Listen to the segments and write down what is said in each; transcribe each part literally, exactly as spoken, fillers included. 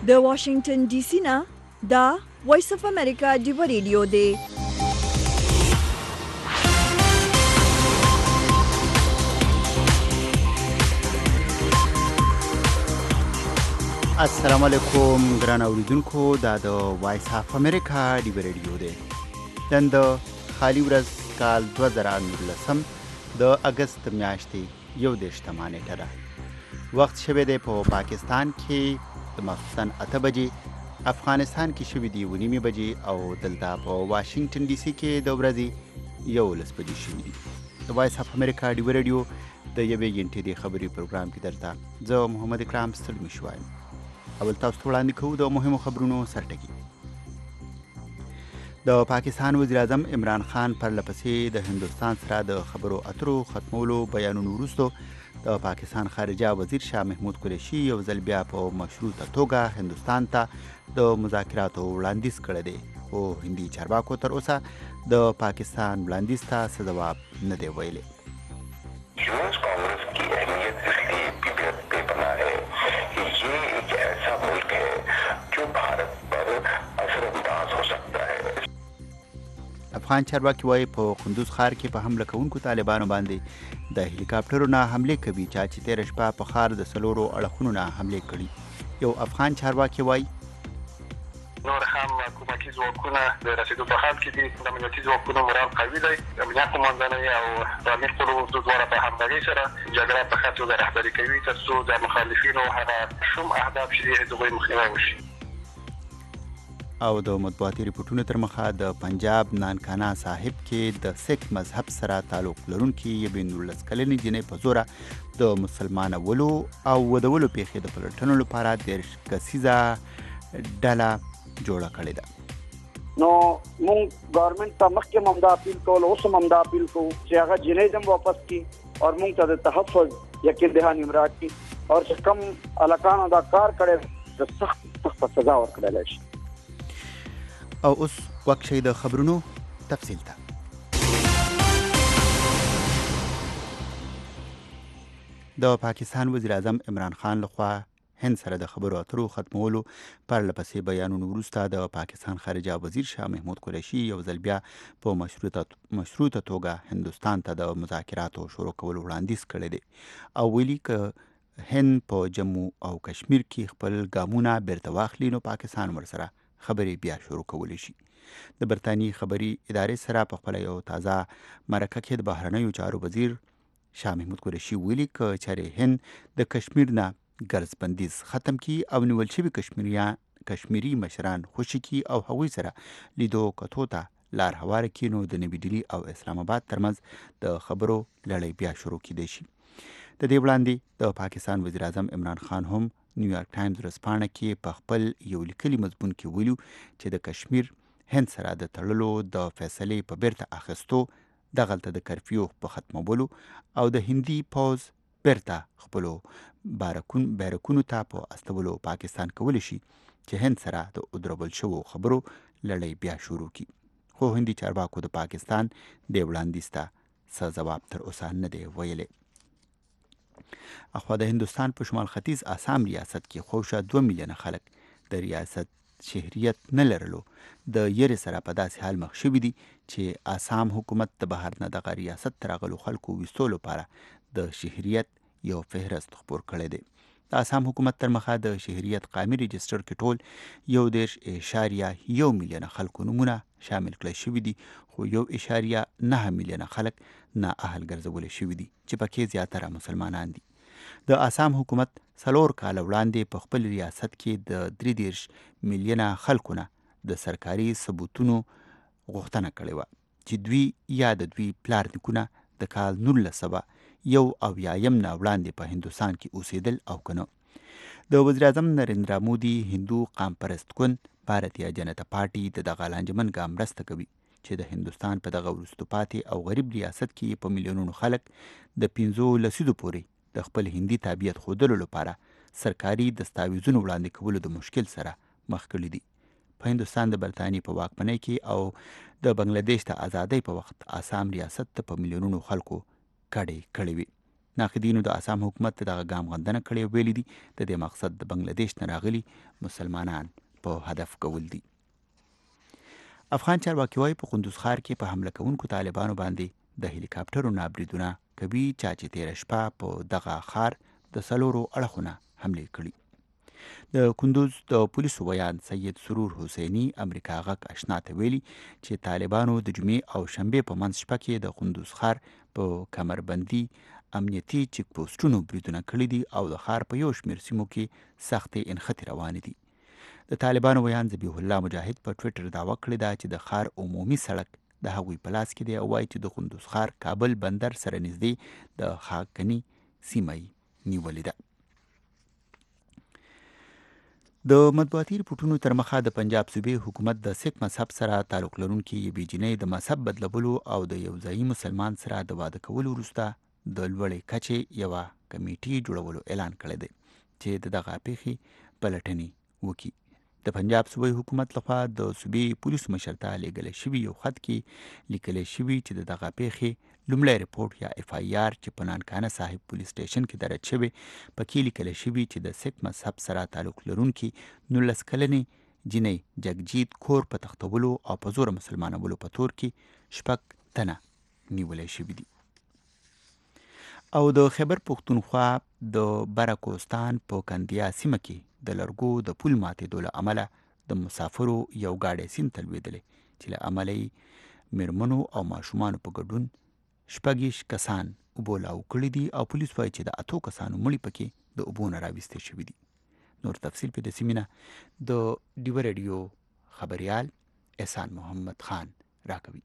د واشنگټن ډي سي نه دا وایس اف امریکا ډیو ریډیو دی. السلام علیکم ګران اوریدونکو، دا د وایس اف امریکا ډیو ریډیو دی. نن د خالي ورځ کال دوه زره نولسم د اگست میاشتې یو دېرشتمه نیټه ده. وخت شوی دی په پاکستان کې د ماخوستن اته بجې، افغانستان کې شوي دي اوه نیمې بجې او دلته په واشنګټن ډي سي کې د ورځې یولس بجې شوي دي. د وایس اف امریکا ډیو ریډیو د یوې غنټې د خبري پروګرام کې درته زه محمد اکرام ستړی شوم. اول تاسو ته وړاندې کوو د مهمو خبرونو سرټکي. د پاکستان وزیر اعظم عمران خان پرله پسې د هندوستان سره د خبرو اترو ختمولو بیانونو وروسته د پاکستان خارجه وزیر شاه محمود قریشي یو ځل بیا په مشروطه توګه هندوستان ته د مذاکراتو وړاندیز کړی دی، خو هندي چارواکو تر اوسه د پاکستان وړاندیز ته څه ځواب نه دی ویلی. افغان چارواکي وایي په قندوز ښار کې په حمله کوونکو طالبانو باندې د هلیکاپټرو نه حملې کوي، چا چې تېره شپه په ښار د څلورو اړخونو نه حملې کړي. یو افغان چارواکي وایي نور هم حکومتي ځواکونه د رسېدو په حال کې دي. د امنیتي ځواکونو مورال قوي دی. امنیت قوماندانۍ او د امیر قلعو دواړه په همغږۍ سره جګړه په ښه توګه رهبري کوي تر څو د مخالفینو هغه شوم اهداف چې د هغوی مخنیوی وشي. او د مطبوعاتي ریپورټونو تر مخه د پنجاب نانکانا صاحب کې د سیک مذهب سره تعلق لرونکي یوې نولس کلنې جینۍ په زوره د مسلمانولو او ودولو پیښې د پلټنو لپاره دېرش کسیزه ډله جوړه کړې ده. نو مونږ ګورنمنت ته مخکې هم دا اپیل کول، اوس هم دا اپیل کوو چې هغه جینۍ هم واپس کړي او مونږ ته د تحفظ یقین دهاني امراد کړي او چې کم هلکانو دا کار کړی د سخت سخت سزا ورکړلی شي. او اوس وخت شي د خبرونو تفصیل ته. د پاکستان وزیر اعظم عمران خان لخوا هند سره د خبرو اترو ختمولو پرله پسې بیانونو وروسته د پاکستان خارجه وزیر شاه محمود قریشي یو ځل بیا په مشروطه مشروطه توګه هندوستان ته د مذاکراتو شروع کولو وړاندیز کړی دی او ویلي که هند په جمو او کشمیر کې خپل ګامونه بیرته واخلي نو پاکستان ورسره خبرې بیا شروع کولی شي. د برطانیې خبري ادارې سره په خپله یو تازه مرکه کې د بهرنیو چارو وزیر شاه محمود قریشي ویلي که چارې هند د کشمیر نه ګرځ بندیز ختم کی او نیول شوي کشمیري مشران خوشي کی او هغوی سره لیدو کتو ته لار هواره کړي نو د نوي ډیلي او اسلام آباد ترمنځ د خبرو لړۍ بیا شروع کیدای شي. د دې وړاندې د پاکستان وزیر اعظم عمران خان هم نیویارک ټایمز ورځپاڼه کې په خپل یو لیکلي مضمون کې ویلو چې د کشمیر هند سره د تړلو د فیصلې په بیرته اخیستو، دغلته د کرفیو په ختمولو او د هندي پوځ بیرته خپلو بیرکونو ته په استولو پاکستان کولی شي چې هند سره د ودرول شوو خبرو لړۍ بیا شروع کړي. خو هندي چارواکو د پاکستان د وړاندیز ته څه ځواب تر اوسه نه دی ویلی. اخوا د هندوستان په شمال ختیځ آسام ریاست کې خوشه دوه میلیونه خلک د ریاست شهریت نه لرلو د یرې سره په داسې حال مخ شوي دي چې آسام حکومت د بهر نه دغه ریاست ته راغلو خلکو ویستو لپاره د شهریت یو فهرست خپور کړی دی. د آسام حکومت تر مخه د شهریت قامي رجسټر کې ټول یو دېرش اعشاریه یو میلیونه خلکو نومونه شامل کړی شوي دي، خو یو اعشاریه نهه میلیونه خلک نااهل ګرځولی شوي دي چې پکې زیاتره مسلمانان دي. د آسام حکومت څلور کاله وړاندې په خپل ریاست کې د درې دېرش میلیونه خلکو نه د سرکاري ثبوتونو غوښتنه کړې وه چې دوی یا د دوی پلار نیکونه د کال نولس سوه یو اویایم نه وړاندې په هندوستان کې اوسېدل او که نه. د وزیر اعظم نریندرا مودي هندو قام پرست ګوند بھارتیه جنتا پارټي د دغه لانجمن ګام مرسته کوي چې د هندوستان په دغه وروسته پاتې او غریب ریاست کې په میلیونونو خلک د پنځو لسیزو پورې د خپل هندي تابعیت ښودلو لپاره سرکاري دستاویزونو وړاندې کولو د مشکل سره مخ کړي دي. په هندوستان د برطانیې په واکمنۍ کې او د بنگلاديش د ازادۍ په وخت آسام ریاست ته په میلیونونو خلکو کډې کړې وي. ناقدینو د اسام حکومت دغه ګام غندنه کړې، ویلي دي د دې مقصد د بنگلاديش نه راغلي مسلمانان په هدف کول دي. افغان چارواکي وایي په قندوز ښار کې په حمله کوونکو طالبانو باندې د هلیکاپټرو نه بریدونه کوي، چا چې تېره شپه په دغه ښار د څلورو اړخونه حملې کړي. د کندوز د پولیسو بیان سید سرور حسیني امریکا غږ آشنا ته ویلي چې طالبانو د جمعې او شنبې په منځ شپه کې د کندوز ښار په کمربندي امنیتي چیک پوسټونو بریدونه کړي دي او د ښار په یو شمېر سیمو کې سختې انخطې روانې دي. د طالبانو بیان ذبیح الله مجاهد په ټویټر دعوه کړې ده چې د ښار عمومي سړک د هغوی په لاس کې دی او وایي چې د کندوز ښار کابل بندر سره نږدې د خاکني سیمه یې نیولې ده. د مطبوعاتي رپوټونو تر مخه د پنجاب صوبې حکومت د سیک مذهب سره تعلق لرونکي یوې جینۍ د مذهب بدلولو او د یو ځایي مسلمان سره د واده کولو وروسته د لوړې کچې یوه کمیټې جوړولو اعلان کړی دی چې د دغه پیښې پلټنې وکړي. د پنجاب صوبې حکومت لخوا د صوبې پولیسو مشر ته لیږلی شوي یو خط کې لیکلی شوي چې د دغه پیښې لومړی رپورټ یا اف آی آر چې په نانکانه صاحب پولیس سټیشن کې درج شوی پکې لیکلی شوي چې د سیک مذهب سره تعلق لرونکي نولس کلنې جینۍ جګجیت کور په تختولو او په زوره مسلمانولو په تور کې شپږ تنه نیولی شوي دي. او د خیبر پښتونخوا د برکوستان په کندیا سیمه کې د لرګو د پل ماتېدو له امله د مسافرو یو ګاډی سیند ته لوېدلی چې له امله یې میرمنو او ماشومانو په ګډون شپږ کسان اوبو لاو کړي دي او پولیس وایي چې د اتو کسانو مړي پکې د اوبو نه راویستې شوي دي. نور تفصیل په دې سیمه نه د ډیوه ریډیو خبریال احسان محمد خان راکوي.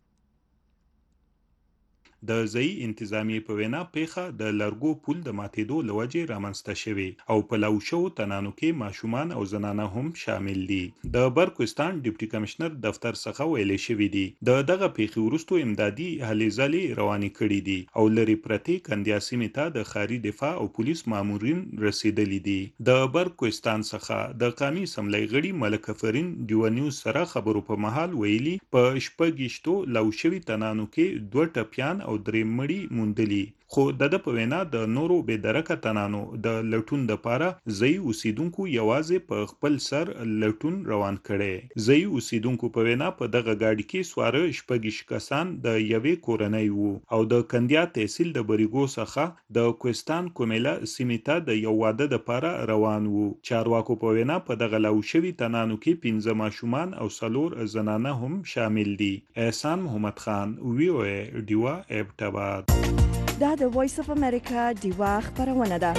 د ځایي انتظامیې په وینا پیښه د لرګو پل د ماتېدو له وجې رامنځته شوې او په لاو شوو تنانو کې ماشومان او زنانه هم شامل دي. د برکوستان ډیپټي کمشنر دفتر څخه ویلې شوي دي د دغه پیښې وروستو امدادي هلې ځلې روانې کړي دي او لرې پرتې کندیا سیمې ته د ښاري دفاع او پولیس مامورین رسېدلي دي. د برکوستان څخه د قامي اسمبلۍ غړي ملک افرین ډیوه نیوز سره خبرو په مهال ویلي په شپږیشتو لاو شوي تنانو کې دوه ټپیان او درې مړي موندلي، خو د ده په وینا د نورو بېدرکه تنانو د لټون دپاره ځایي اوسیدونکو یوازې په خپل سر لټون روان کړی. ځایي اوسیدونکو په وینا په دغه ګاډي کې سواره شپږیشت کسان د یوې کورنۍ وو او د کندیا تحصیل د بریګو څخه د کوهستان کومیله سیمې ته د یو واده دپاره روان وو. چارواکو په وینا په دغه لاو شوي تنانو کې پنځه ماشومان او څلور زنانه هم شامل دي. احسان محمد خان، وی او ای ډیوه ابټاباد. دا د وایس اف امریکا ډیوه خبرونه ده.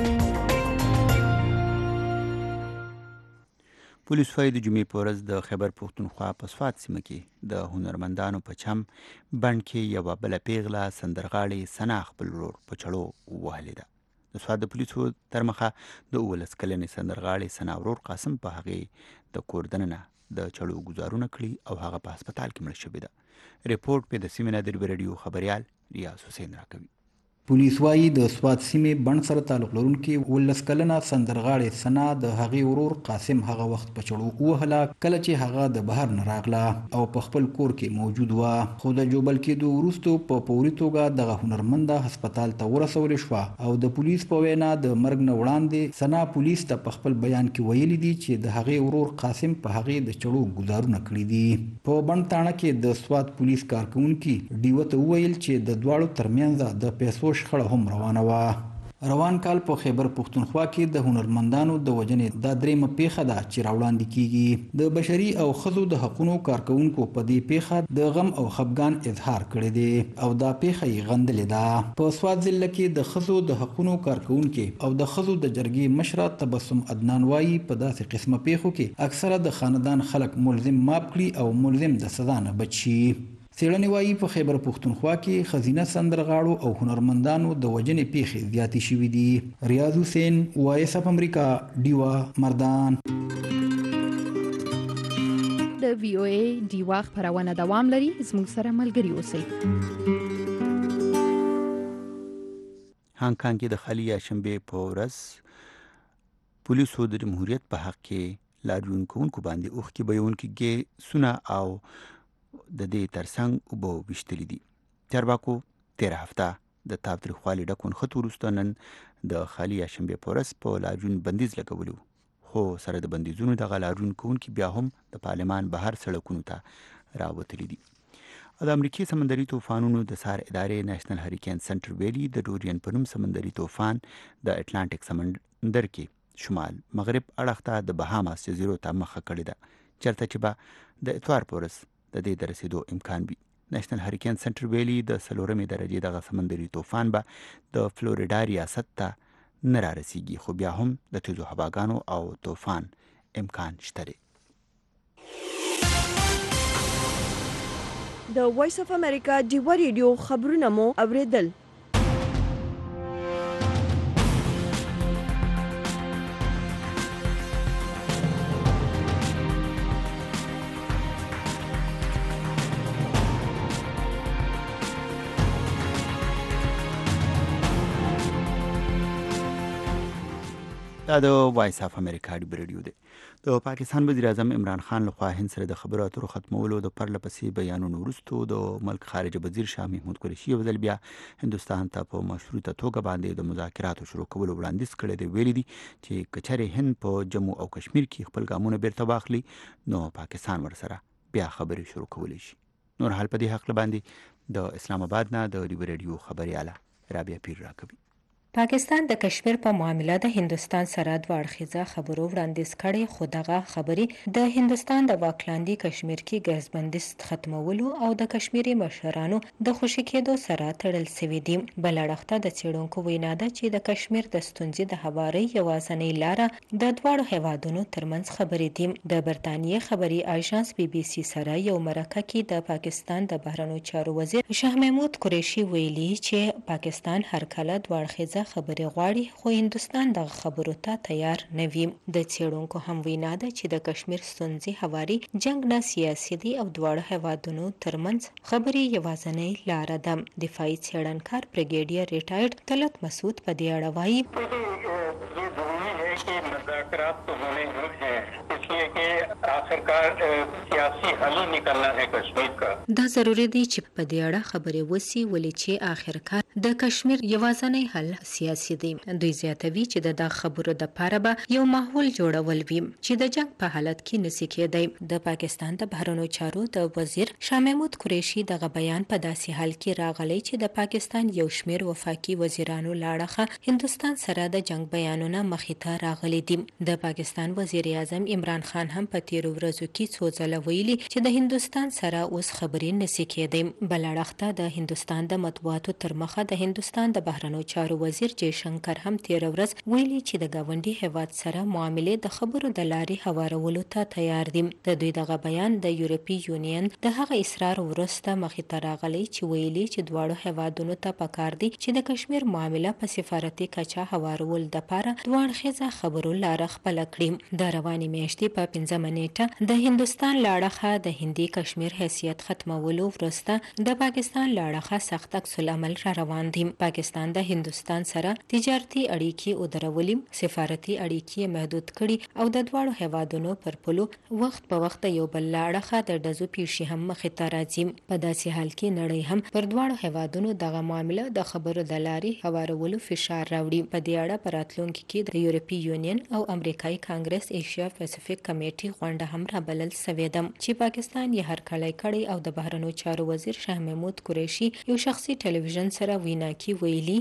پولیس وايي د جمعې په ورځ د خیبر پښتونخوا په سوات سیمه کې د هنرمندانو په چم بڼ کې یوه بله پیغله سندرغاړې ثنا خپل ورور په چړو ووهلې ده. د سوات د پولیسو تر مخه د اوولس کلنې سندرغاړې ثنا ورور قاسم په هغې د کور دننه د چړو ګزارونه کړي او هغه په هسپتال کې مړه شوې ده. ریپورټ په د سیمې نه د ریډیو خبریال ریاض حسین راکوي. پولیس وايي د سوات سیمې بڼ سره تعلق لرونکي ولس کلنه سندرغاړې ثنا د هغې ورور قاسم هغه وخت په چړو ووهله کله چې هغه د بهر نه راغله او په خپل کور کې موجود وه، خو د جوبل کېدو وروستو په فوري توګه دغه هنرمنده هسپتال ته ورسولې شوه او د پولیس په وینا د مرګ نه وړاندې ثنا پولیس ته په خپل بیان کې ویلي دي چې د هغې ورور قاسم په هغې د چړو ګزارونه کړي دي. په بڼ تاڼه کې د سوات پولیس کارکوونکي ډیوه ته وویل چې د دواړو ترمنځ د پیسو شخړه هم روانه وه. روان کال په خیبر پښتونخوا کې د هنرمندانو د وژنې دا درېیمه پیښه ده چې راوړاندې کیږي. د بشري او ښځو د حقونو کارکوونکو په دې پیښه د غم او خفګان اظهار کړی دی او دا پیښه یې غندلې ده. په سوات ضلع کې د ښځو د حقونو کارکوونکي او د ښځو د جرګې مشره تبسم عدنان وایي په داسې قسمه پیښو کې اکثره د خاندان خلک ملزم ماب کړي او ملزم د سزا نه بچ شي. څېړنې وایي په خیبر پښتونخوا کې ښځینه سندرغاړو او هنرمندانو د وژنې پیښې زیاتې شوي دي. ریاض حسین، وایس اف امریکا، ډیوه مردان. د وی او ای ډیوه خبرونه دوام لري، زموږ سره ملګري اوسئ. هانګ کانګ کې د خالي شنبې په ورځ پولیسو د جمهوریت په حق کې لاریون کوونکو باندې اوښکې بهیونکي ګیسونه او د دې ترڅنګ اوبه ویشتلي دي. چارواکو تېره هفته د تاوتریخوالي ډک ونښت وروسته نن د خالي یاشنبې په ورځ په لاریون بندیز لګولی خو سره د بندیزونو دغه لاریون کوونکي بیا هم د پارلمان بهر سړکونو ته راوتلي دي. د امریکای سمندري طوفانونو د سار ادارې نېشنل هریکین سنټر ویلي د ډورین په نوم سمندري طوفان د اټلانټیک سمندر کې شمال مغرب اړخ ته د بهاماس جزیرو ته مخه کړې ده چېرته چې به د اتوار په ورځ د دې د رسېدو امکان وي. نېشنل هریکین سنټر ویلي د څلورمې درجې دغه سمندري طوفان به د فلوریډا ریاست ته نه رارسیږي خو بیا هم د تیزو هواګانو او طوفان امکان شته دی. د وایس اف امریکا ډیوا ریډیو خبرونه مو اوریدل. دا د وایس اف امریکا ډیوا ریډیو دی. د پاکستان وزیر اعظم عمران خان لخوا هند سره د خبرو اترو ختمولو د پرله پسې بیانونو وروسته د ملک خارجه وزیر شاه محمود قریشي یو ځل بیا هندوستان ته په مشروطه توګه باندې د مذاکراتو شروع کولو وړاندیز کړی دی. ویلي دي چې که چېرې هند په جموں او کشمیر کې خپل ګامونه بیرته واخلي نو پاکستان ورسره بیا خبرې شروع کولی شي. نور حال په دې حق باندې د اسلام آباد نه د ډیوا ریډیو خبرياله رابعه پیر راکوي. پاکستان د کشمیر په معاملې د هندستان سره دوه اړخیزه خبرو وړاندیز کړي خو دغه خبرې د هندستان د واکلاندي کشمیر کې ګزبندیز ختمولو او د کشمیري مشرانو د خوشي کېدو سره تړل شوی دي. بل اړخ د څېړونکو وینا ده چې د کشمیر د ستونزې د هواري یوازینۍ لاره د دواړو هیوادونو ترمنځ خبرې دي. د برتانیې خبري آژانس بي بي سي سره یو مرکه کې د پاکستان د بهرنیو چارو وزیر شاه محمود قریشي ویلي چې پاکستان هر کله دوه اړخیزه خبرې غواړي خو هندستان د خبرو ته تیار نه وي. د څېړونکو هم وینا ده چې د کشمیر ستونزې هواري جنگ نه سیاسي دي او دواړو هیوادونو ترمنځ خبرې یوازینۍ لاره ده. دفاعي څېړنکار بریګیډیر ریټایرډ طلعت مسعود په دې اړه وایي कि मुज़ाकरात तो होने ही हैं इसलिए कि आखिरकार सियासी हल निकलना है कश्मीर का. دا ضروري دی چې په دې اړه خبرې وسی ولې چې آخرکار د کشمیر یوازینی حل سیاسي دی. دوی زیاتوي چې د دا خبرو د پاره به یو ماحول جوړول وي چې د جنگ په حالت کې نسی کېدی. د پاکستان د بهرنیو چارو د وزیر شاه محمود قریشي دغه بیان په داسې حال کې راغلی چې د پاکستان یو شمیر وفاقي وزیرانو لاړه هندستان سره د جنگ بیانونه مخې ته راغلي دي. د پاکستان وزیر اعظم عمران خان هم په تیرو ورځو کې څو ځله ویلي چې د هندستان سره اوس خبرې نسی کېدی. بل اړخ ته د هندستان د مطبوعاتو تر مخه د هندستان د بهرنیو چارو وزیر جے شنکر هم تیر ورځ ویلي چې د گاونډي هیواد سره معاملې د خبرو د لارې هوارولو ته تیار دي. د دوی دغه بیان د یورپی یونین د هغه اصرار وروسته مخې ته راغلی چې ویلي چې دواړو هیوادونو ته پکار دي چې د کشمیر معامله په سفارتي کچه هوارول د پاره دوه اړخیزه خبرو لاره خپل کړي. د روانې میاشتې په پنځمه نیټه د هندستان لاړخه د هندي کشمیر حیثیت ختمولو وروسته د پاکستان لاړخه سخت عکس العمل را روان دي. پاکستان د هندستان سره تجارتي اړیکې ودرولي، سفارتي اړیکې محدود کړي او د دواړو هیوادونو پر پلو وخت په وخت یو بل لاړخه د ډزو پیښې هم مخې ته راځي. په داسې حال کې نړۍ هم پر دواړو هیوادونو دغه معامله د خبرو د لارې هوارولو فشار راوړي. په دې اړه په راتلونکي کې د یورپی یونین او امریکایي کانګرس ایشیا پیسفیک کمیټې غونډه هم رابلل سوې ده چې پاکستان یې هرکلی کړی او د بهرنیو چارو وزیر شاه محمود قریشي یو شخصي ټلویزیون سره وینا کې ویلي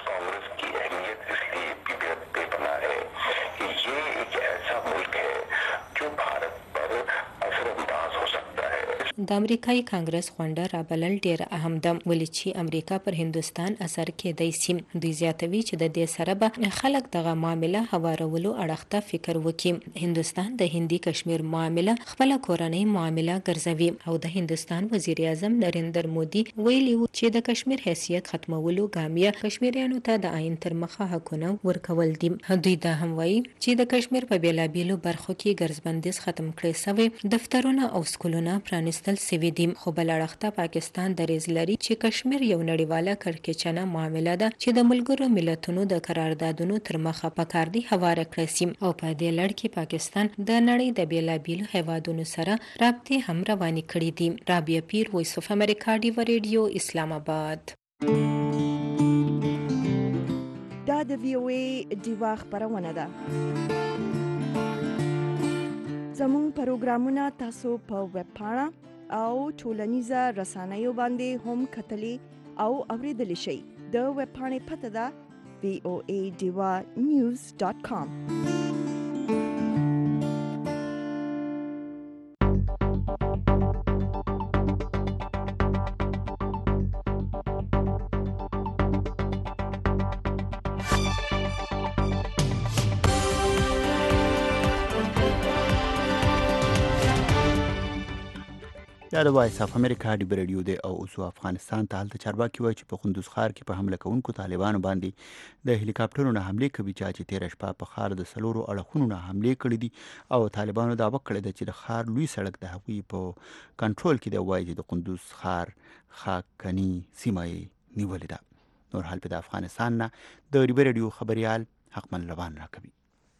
د امریکایي کانګرس غونډه رابلل ډیر اهم ده ولې چې امریکا پر هندستان اثر کېدای شي. دوی زیاتوي چې د دې سره به خلک دغه معامله هوارولو اړخ ته فکر وکړي. هندستان د هندي کشمیر معامله خپل کورنۍ معامله ګرځوي او د هندستان وزیر اعظم نریندر مودي ویلي و چې د کشمیر حیثیت ختمولو ګامیه کشمیریانو ته د عین تر مخه حقونه ورکول دي. دوی دا هم وایي چې د کشمیر په بیلابیلو برخو کې ګرځبندیز ختم کړي شوی، دفترونه او سکولونه پرانیستل سوي دي. خو بل اړخ ته پاکستان دریځ لري چې کشمیر یو نړیواله کړکېچنه معامله ده چې د ملګرو ملتونو د قراردادونو تر مخه پکار دي هواره کړي سي او په دې لړ کې پاکستان د نړۍ د بیلابیلو هیوادونو سره رابطې هم روانې کړې دي. رابعه پیر، وایس اف امریکا ډیوا ریډیو، اسلام آباد. د وی او ای ډیوا خبرونه ده. زموږ پروګرامونه تاسو په ویب پاڼه او ټولنیزه رسنیو باندې هم کتلی او اوریدلی شئ. د ویب پاڼې پته ده وی او ای ډیوا نیوز ډاټ کام. دا د وایس اف امریکا ډیبر ریډیو دی او اوسو افغانستان ته هلته چارواکي وایي چې په قندوز ښار کې په حمله کوونکو طالبانو باندې د هلیکاپټرونو نه حملې کوي چې تېره شپه په ښار د څلورو اړخونو نه حملې کړي دي او طالبانو دعوه کړې ده چې د ښار لوی سړک د هغوی په کنټرول کې دی. وایي چې د قندوز ښار خاکني سیمه یې نیولې ده. نور حال په د افغانستان نه د ډیبر ریډیو خبريال حقمن روان راکوي.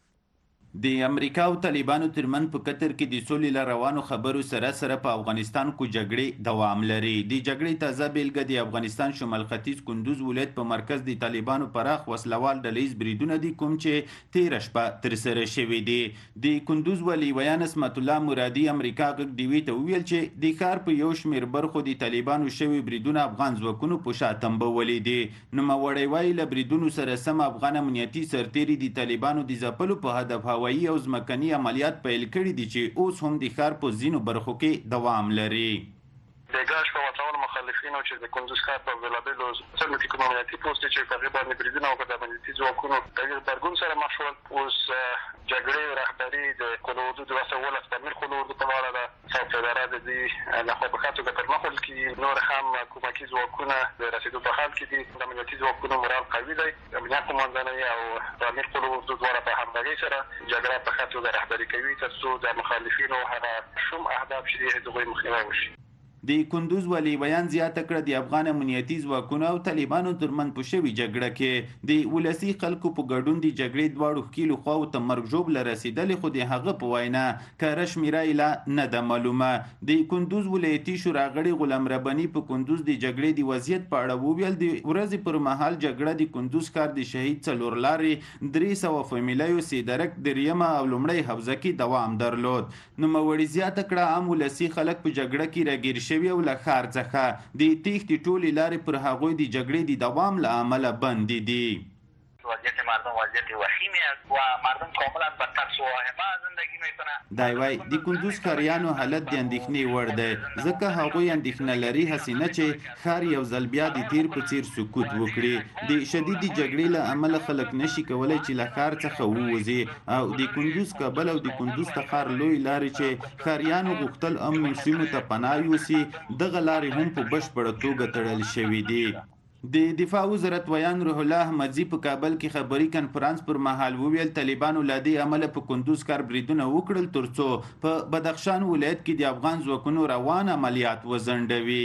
د امریکا او طالبانو ترمن په قطر کې د سولې روانو خبرو سره سره په افغانستان کې جګړې دوام لري. د جګړې تازه بیلګه د افغانستان شمال ختیځ کندوز ولایت په مرکز د طالبانو پراخ وسلوال ډلهیز بریدونه دي کوم چې تېره شپه ترسره شوي دي. د کندوز والي ویان اسمت الله مرادي امریکا غږ ډیوي ته وویل چې د ښار په یو شمېر برخو د طالبانو شوي بریدونه افغان ځواکونو په شا تنبولي دي. نوموړی وایي له بریدونو سره سم افغان امنیتي سرتېري د طالبانو د ځپلو په هدف هوایي او ځمکني عملیات پیل کړي دي چې اوس هم د ښار په ځینو برخو کې دوام لري. د ګاش په وطن مخالفینو چې د کندوز ښار په بېلابېلو څلو کې کوم امنیتي پوسټ چې په هغې باندې بریدونه وکړه د امنیتي ځواکونو د غبرګون سره مخ شول. اوس جګړې رهبري د قلعه حدود دوه سوه اوولس د امیر قلعه حدود په غاړه ده. صوب اداره د دې لخوا په ښه توګه پرمخ وړل کېږي. نور هم کومکي ځواکونه د رسېدو په حال کې دي. د امنیتي ځواکونو مورال قوي دی. امنیت قوماندانۍ او د امیر قلعه حدود دواړه په همغږۍ سره جګړه په ښه توګه رهبري کوي تر څو د مخالفینو هغه شوم اهداف چې د هغوی مخنیوی وشي. د کندوز والي بیان زیاته کړه د افغان امنیتي ځواکونو او طالبانو ترمن په شوې جګړه کې د ولسي خلکو په ګډون د جګړې دواړو ښکیلو خواو ته مرګ ژوبله رسېدلې خو د هغه په وینا کره شمېره یې لا نه ده معلومه. د کندوز ولایتي شورا غړي غلام رباني په کندوز د جګړې د وضعیت په اړه وویل د ورځې پر مهال جګړه د کندوز ښار د شهید څلور لارې درې سوه فامیلیو سیدرک دریمه او لومړۍ حوزه کې دوام درلود. نوموړي زیاته کړه عام ولسي خلک په جګړه کې راګیر شوي او له ښار څخه د تېښتې ټولې لارې پر هغوی د جګړې د دوام له امله بندې دي. وضعیت مردم وضعیت وخیمی است و مردم کاملا به ترس و واهمه زندگی میکنه. دی وایي د کندوز ښاریانو حالت د اندېښنې وړ دی ځکه هغوی اندېښنه لري هسې نه چې ښار یو ځل بیا د تیر په څیر سکوت وکړي. د شدیدې جګړې له امله خلک نشي کولی چې له ښار څخه ووځي او د کندوز کابل او د کندوز تخار لوی لارې چې ښاریانو غوښتل امنو سیمو ته پناه یوسي دغه لارې هم په بشپړه توګه تړل شوي دي. د دفاع وزارت ویان روح الله احمدزي په کابل کې خبري کنفرانس پر مهال وویل طالبانو له دې عمله په کندوز ښار بریدونه وکړل ترڅو په بدخشان ولایت کې د افغان ځواکونو روان عملیات وځنډوي.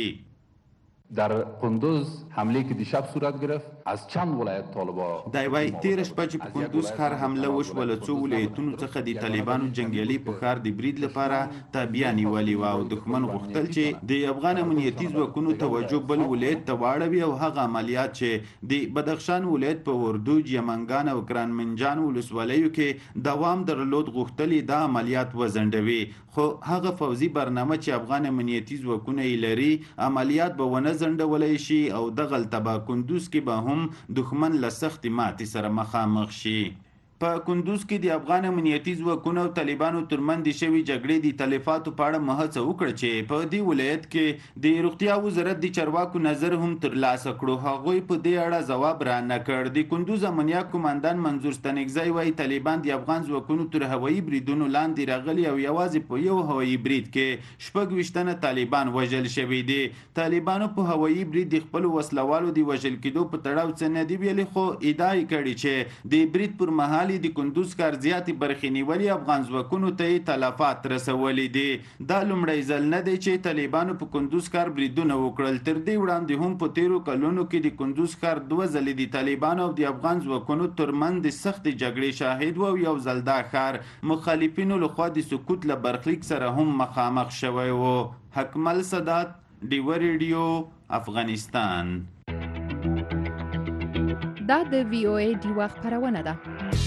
در قندوز حمله که دیشب صورت گرفت از چند ولایت طالبان دی وایي تېره شپه چې په کندوز ښار حمله وشوه له څو ولایتونو څخه د طالبانو جنګیالي په ښار د برید لپاره تابیا نیولې وه او دښمن غوښتل چې د افغان امنیتي ځواکونو توجه بل ولایت ته واړوي او هغه عملیات چې د بدخشان ولایت په وردوج یمنګان او کرانمنجان ولسوالیو کې دوام درلود غوښتلې دا عملیات وځنډوي. خو هغه فوزي برنامه چې افغان امنیتي ځواکونه یې لري عملیات به ونه ځنډولی شي او دغلته به کندوز کې به هم دښمن له سختې ماتې سره مخامخ شي. په کندوز کې د افغان امنیتي ځواکونو او طالبانو ترمن د شوې جګړې د تلفاتو په اړه مهڅه وکړه چې په دې ولایت کې د روغتیا وزارت د چارواکو نظر هم ترلاسه کړو. هغوی په دې اړه ځواب را نه کړ. د کندوز امنیه قوماندان منظور ستنګزی وایي طالبان د افغان ځواکونو تر هوایي بریدونو لاندې راغلي او یوازې په یو هوایي برید کې شپږ ویشت تنه طالبان وژل شوي دي. طالبانو په هوایي برید د خپلو وسلوالو د وژل کېدو په تړاو څه نه دي ویلي خو ادعا یې کړې چې د برید پر مهال د کندوز ښار زیاتې برخې نیولې افغان ځواکونو ته یې تلفات رسولي دي. دا لومړی ځل نه دی چې طالبانو په کندوز ښار بریدونه وکړل. تر دې وړاندې هم په تیرو کلونو کې د کندوز ښار دوه ځلې د طالبانو او د افغان ځواکونو ترمنځ د سختې جګړې شاهد و او یو ځل دا ښار مخالفینو لخوا د سقوط له برخلیک سره هم مخامخ شوی و. حکمل سادات، ډیوه ریډیو، افغانستان. دا د وی او ای دیوا خبرونه ده.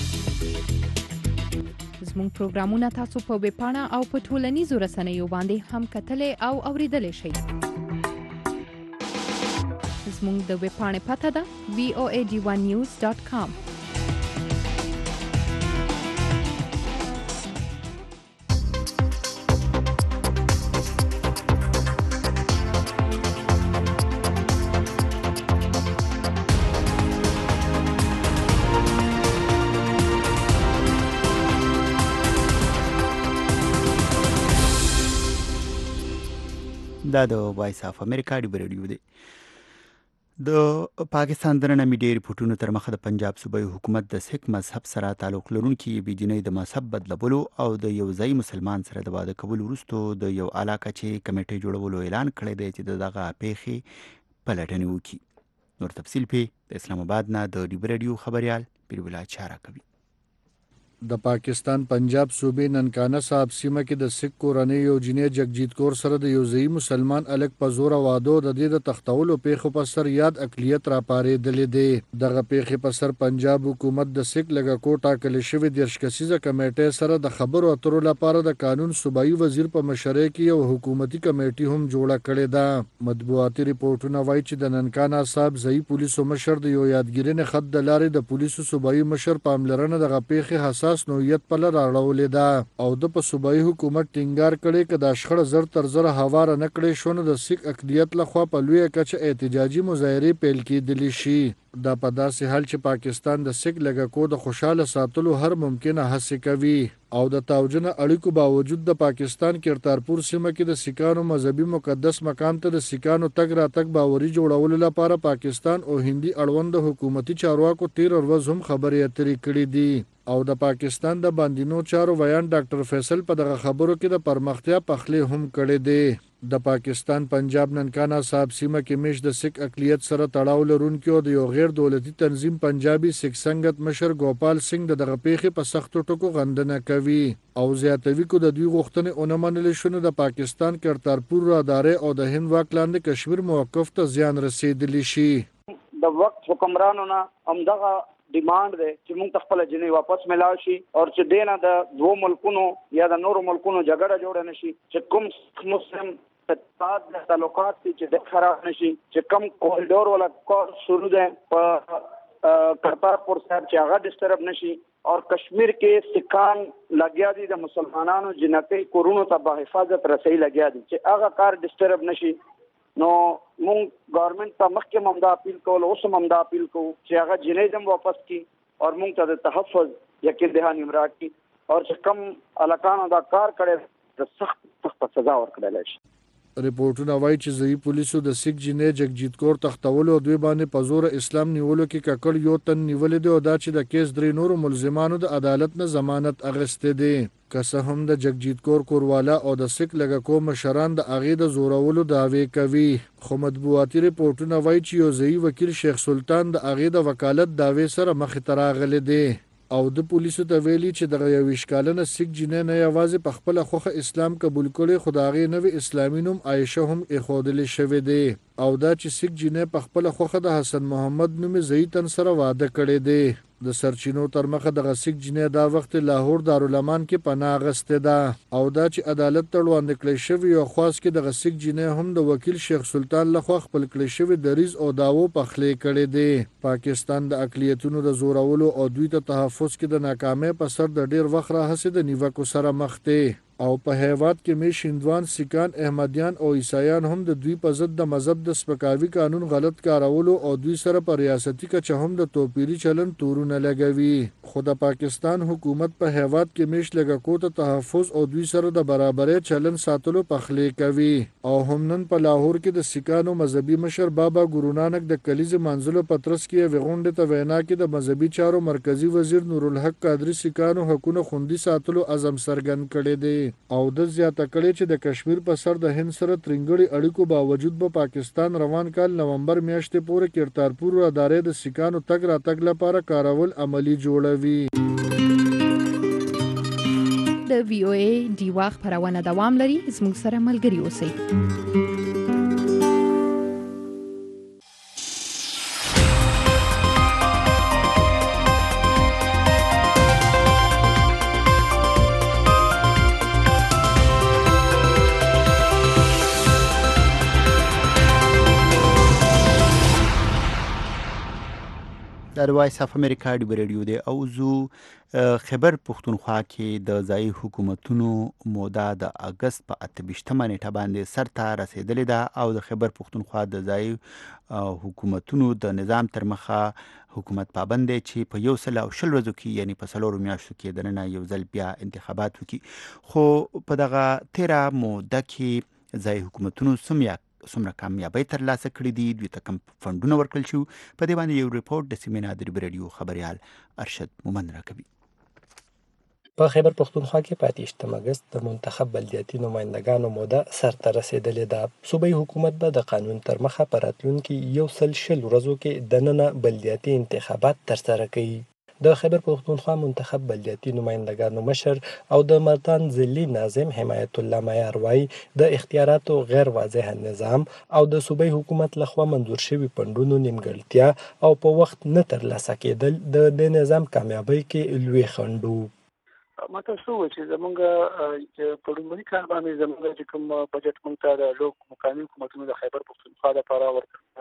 زموږ پروګرامونه تاسو په ویب پاڼه او په ټولنیزو رسنیو باندې هم کتلای او اوریدلای شئ. زموږ د ویب پاڼې پته ده وی او ای ډي ون نیوز ډاټ کام. دا د وایس اف امریکا دی ریډیو دی. د پاکستان د نن میډیا ریپورتونو تر مخه د پنجاب صوبایي حکومت د سیک مذهب سره تعلق لرونکي بيدینۍ د مذهب بدلولو او د یو ځای مسلمان سره د واده کول وروسته د یو علاقه چې کمیټې جوړولو اعلان کړی دی چې دغه پیښې پلټنې وکړي. نور تفصیل په د اسلام آباد نه د ډیب ریډیو خبريال پیربلا چاره کوي. د پاکستان پنجاب صوبې ننکانه صاحب سیمه کې د سکھ کورنۍ یو جنې جگجیت کور سره د یو ځای مسلمان الګ په زور واده د دې د تختولو پیښو په سر یاد اقلیت را پارېدلې دی. دغه پیښې په سر پنجاب حکومت د سکھ لګاکو ټاکل شوی دیرش کسیزه کمیټې سره د خبرو اترو لپاره د قانون صوبایي وزیر په مشرۍ کې یو حکومتي کمیټې هم جوړه کړې ده. مطبوعاتي ریپورتونه وایي چې د ننکانه صاحب ځای پولیسو مشر د یو یادګیرنې خط د لارې د پولیسو صوبایي مشر پاملرنه دغه پیښې حساس نوعیت په لار راړولې ده او د په صوبایي حکومت ټینګار کړي چې د شخړه زر تر زر هواره نه کړي شو نو د سیک اقلیت لخوا په لوی کچه احتجاجي مظاهرې پیل کېدلی شي. دا په داسې حال چې پاکستان د سیک لګاکو د خوشاله ساتلو هر ممکنه هڅه کوي او د تاوجنه اړیکو باوجود د پاکستان کرتارپور سیمه کې د سیکانو مذهبي مقدس مقام ته د سیکانو تګ راتګ باوري جوړولو لپاره پاکستان او هندي اړوند حکومتي چارواکو تیر ورځ هم خبرې اترې کړې دي او د پاکستان د باندینو چارو ویان ډاکټر فیصل په دغه خبرو کې د پرمختیا پخلې هم کړې دي. د پاکستان پنجاب ننکانه صاحب سیمه کې مش د سکھ اقلیت سره تړاو لرونکو د یو غیر دولتي تنظیم پنجابي سکھ سنگت مشر ګوپال سنگ د دغه پیښې په سختو ټکو غندنه کوي او زیاتوي کو د دوی غوښتنې اونې منل شونه د پاکستان کرتارپور رادارې او د هند واک لاندې کشمیر موقف ته زیان رسیدلی شي. د وخت حکمرانونو همدغه ډیماند دی چې موږ خپل جنې واپس ملاو شي او چې دینه د دوه ملکونو یا د نورو ملکونو جګړه جوړه نشي چې کوم مسلم اتحاد د تعلقات چې د خراب نشي چې کوم کوریډور ولا کور شروع ده په کرتارپور صاحب چې هغه ډسټرب نشي او کشمیر کې سکان لګیا دي د مسلمانانو جنتي کورونو ته په حفاظت رسي لګیا دي چې هغه کار ډسټرب نشي. نو مونږ ګورنمنت ته مخکې هم دا اپیل کول اوس هم دا اپیل کوو چې هغه جنیزم واپس کی او مونږ ته د تحفظ یقین دهانی امراکی او چې کم الکانو دا کار کړي د سخت سخت سزا ورکړل شي. ریپورتونه وایي چې ځای پولیسو د سکھ جنې جگجیت کور تختولو او دوی باندې په زور اسلام نیولو کې ککړ یو تن نیولې دی او دا چې د کیس درې نورو ملزمانو د عدالت نه ضمانت اخیستې دي. که څه هم د جگجیت کور کوروالا او د سکھ لګاکو مشران د اغې د زورولو دعوی کوي خو مطبوعاتي ریپورتونه وایي چې یو ځای وکیل شیخ سلطان د اغې د وکالت دعوی سره مخ ته راغلی دی او د پولیسو ته ویلي چې د یو ویشکالنه سکھ جنې نه یوازې په خپل خوخه اسلام قبول کړي خدای نوې اسلامي نوم عائشه هم اخودل شوی دی او دا چې سکھ جنې په خپل خوخه د حسن محمد نوم زیتن سره واده کړي دی. د سرچینو تر مخه د سکھ جنې دا وخت لاهور دارالمان کې پناه غسته ده او دا چې عدالت ته وړاندې کړی شوی او خاص کې د سکھ جنې هم د وکیل شیخ سلطان لخوا خپل کړی شوی دریز او داوو پخلې کړي دي. پاکستان د اقلیتونو د زورولو او دوی ته تحفظ کې د ناکامۍ په سر د ډیر وخت راهسه د نیوکو سره مخ دي او په هیواد کې می شیندوان سکان احمدیان او عیسایان هم د دوی په ضد د مذهب د سپکاوي قانون غلط کارولو او دوی سره په ریاستي کچه هم د توپیری چلن تورونه لګوي. خو د پاکستان حکومت په هیواد کې میش لګاکو ته تحفظ او دوی سره د برابرۍ چلن ساتلو پخلې کوي او هم نن په لاهور کې د سکانو مذهبي مشر بابا ګورونانک د کلیز منځلو پترس کې وغونډه ته وینا کې د مذهبي چارو مرکزی وزیر نور الحق قادری سکانو حقوقو خوندي ساتلو عزم سرګن کړي دي او د زیاته کړي چې د کشمیر په سر د هند سره ترنګړي اړیکو باوجود به پاکستان روان کال نومبر میاشتې پورې کرتارپور رادارې د سکانو تګ راتګ لپاره کارول عملی جوړوي. د وی او ای دیوا خبرونه دوام لري. زموږ سره ملګري اوسئ. د وایس اف امریکا د ریډیو دی او زو خبر پښتونخوا کې د ځایي حکومتونو موده د اگست په اته ویشتمه نیټه باندې سر ته رسیدلې ده او د خبر پښتونخوا د ځایي حکومتونو د نظام تر مخه حکومت پابند دی چې په یو سل او شل ورځو کې یعنی په څلورو میاشتو کې دننه یو ځل بیا انتخابات وکړي. خو په دغه تیره موده کې ځایي حکومتونو څومره څومره کامیابۍ ترلاسه کړي دي، دوی ته کوم فنډونه ورکړل شوي، په دې باندې یو ریپورټ د سیمې نه د ریډیو خبریال ارشد مومند راکوي. په خیبر پښتونخوا کې په اته ویشتم اگست د منتخب بلدیاتي نمایندګانو موده سرته رسیدلې ده. صوبایي حکومت به د قانون تر مخه په راتلونکي یو سل شل ورځو کې دننه بلدیاتي انتخابات ترسره کوي. د خیبر پښتونخوا منتخب بلدیاتي نمایندګانو مشر او د مردان ضلعي ناظم حمایت الله معیار وایي د اختیاراتو غیر واضح نظام او د صوبایي حکومت لخوا منظور شوي فنډونو نیمګړتیا او په وخت نه ترلاسه کېدل د دې نظام کامیابۍ کې لوی خنډ و. ما تاسو وایي چې زمونږ په لومړي کال باندې زمونږ چې کوم بجټ مونږ ته د لوک مقامي حکومتونو د خیبر پښتونخوا لپاره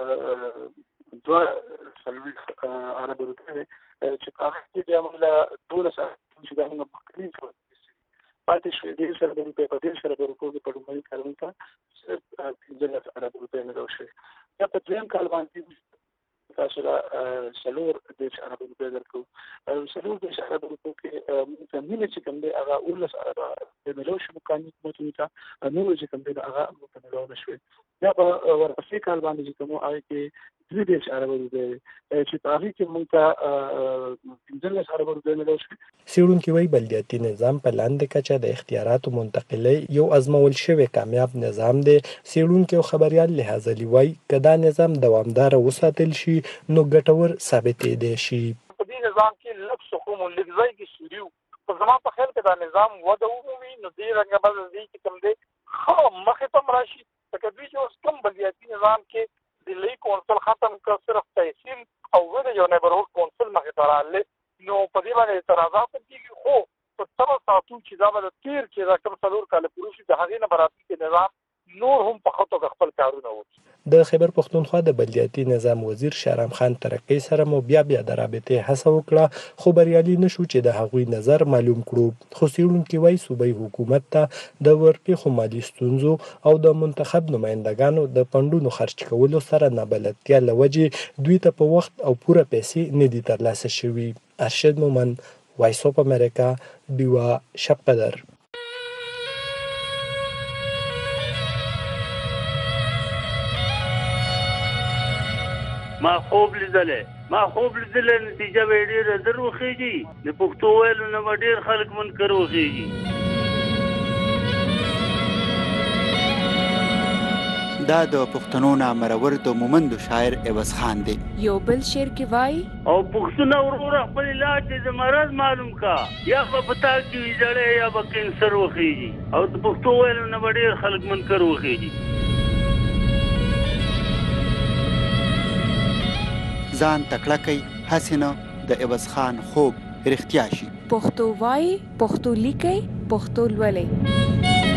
ورکړل دوه څلوېښت اربه روپۍ چې په هغه کې بیا موږ له دولس چې دا موږ مخکې کړو پاتې شوې دېرش اربه روپۍ په دېرش اربه روپیو کې په لومړي کال موږ ته صرف پنځلس اربه روپۍ میلاو شوې. بیا په دویم کال باندې تاسو له څلور دېرش اربه روپۍ درکړو. څلور دېرش اربه روپیو کې موږ ته مینه چې کوم دی هغه اوولس اربه روپۍ میلاو شوې مقامي حکومتونو ته، نور چې کوم دی هغه موږ ته میلاو نه شوې. بیا په ورپسې کال باندې چې کوم هغه کې درې دېرش اربه روپۍ چې په هغې کې موږ ته پنځلس اربه روپۍ میلاو شوې. څېړونکي وایي بلدیاتي نظام په لاندې کچه د اختیاراتو منتقلۍ یو ازمول شوی کامیاب نظام دی. څېړونکي او خبریال لحاظلي وایي که دا نظام دوامداره وساتل شي نو ګټور ثابتېدی شي. په دې نظام کې لږ څه خو مو لږ ځای کې سوري وو، خو زما په خیال کې دا نظام وده ومومي نو دې رنګه به د دې چې کوم دی ښه مخې ته م راشي. لکه دوی چې اوس کوم بلدیاتي نظام کې ضلعي کونسل ختم کړ، صرف تحصیل او د یو نیبرهوډ کونسل مخې ته راغلی، نو په دې باندې اعتراضات کېږي. خو په تمه ساتو چې دا به د تېر چې دا کوم څلور کاله پوره شي د هغې نه به راتلونکي نظام نور هم په ښه توګه خپل کارونه وکړي. د خیبر پښتونخوا د بلدیاتي نظام وزیر شهرام خان ترکی سره مو بیا بیا د رابطې هڅه وکړه خو بریالي نشو چې د هغوی نظر معلوم کړو. خو څېړونکي وایي صوبایي حکومت ته د ورپېښو مالي ستونزو او د منتخب نمایندګانو د فنډونو خرچ کولو سره نابلدتیا له وجې دوی ته په وخت او پوره پیسې نه دي ترلاسه شوي. ارشد مومند، وایس اف امریکا، بیوا، شب قدر. ما خوب لیدلې ما خوب لیدلې نتیجه به ډېره در وخېږي، د پښتو ویلو نه به ډېر خلک منکر وخېږي. دا د پښتنو نامرور د مومندو شاعر عوض خان دی. یو بل شعر کې وایي او پښتونه وروره خپل علاج د مرض معلوم کا، یا به پتا کې وي زړې یا به کینسر وخېږي، او د پښتو ویلو نه به ډېر خلک منکر وخېږي. ځان تکړه کوي هسې نه د عوض خان خوب رښتیا شي. پښتو وایي، پښتو لیکئ، پښتو لولئ.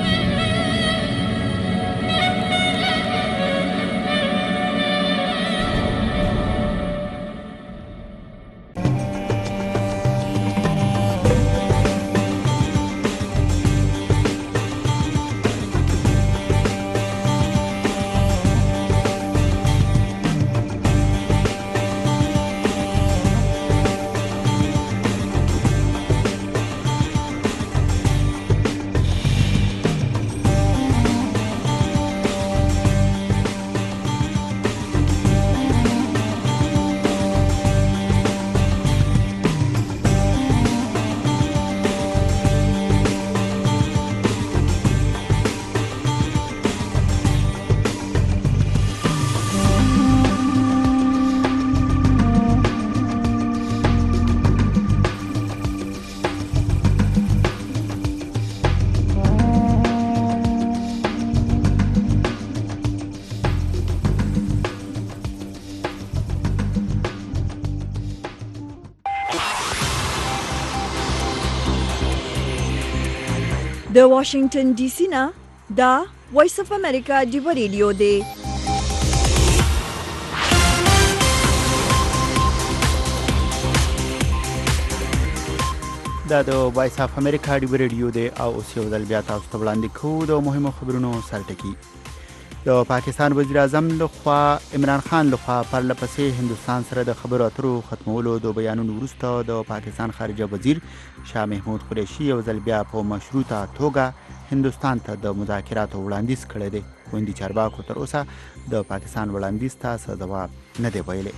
د واشنگټن ډي سي نه دا وایس اف امریکا ډیو ریډیو دی. دا د وایس اف امریکا ډیو ریډیو دی او اوس یو ځل بیا تاسو ته وړاندې کوو د مهمو خبرونو سرټکی. د پاکستان وزیر اعظم لخوا عمران خان لخوا پرله پسې هندوستان سره د خبرو اترو ختمولو د بیانونو وروسته د پاکستان خارجه وزیر شاه محمود قریشي یو ځل بیا په مشروطه توګه هندوستان ته د مذاکراتو وړاندیز کړی دی. هندي چارواکو تر اوسه د پاکستان وړاندیز ته څه ځواب نه دی ویلی.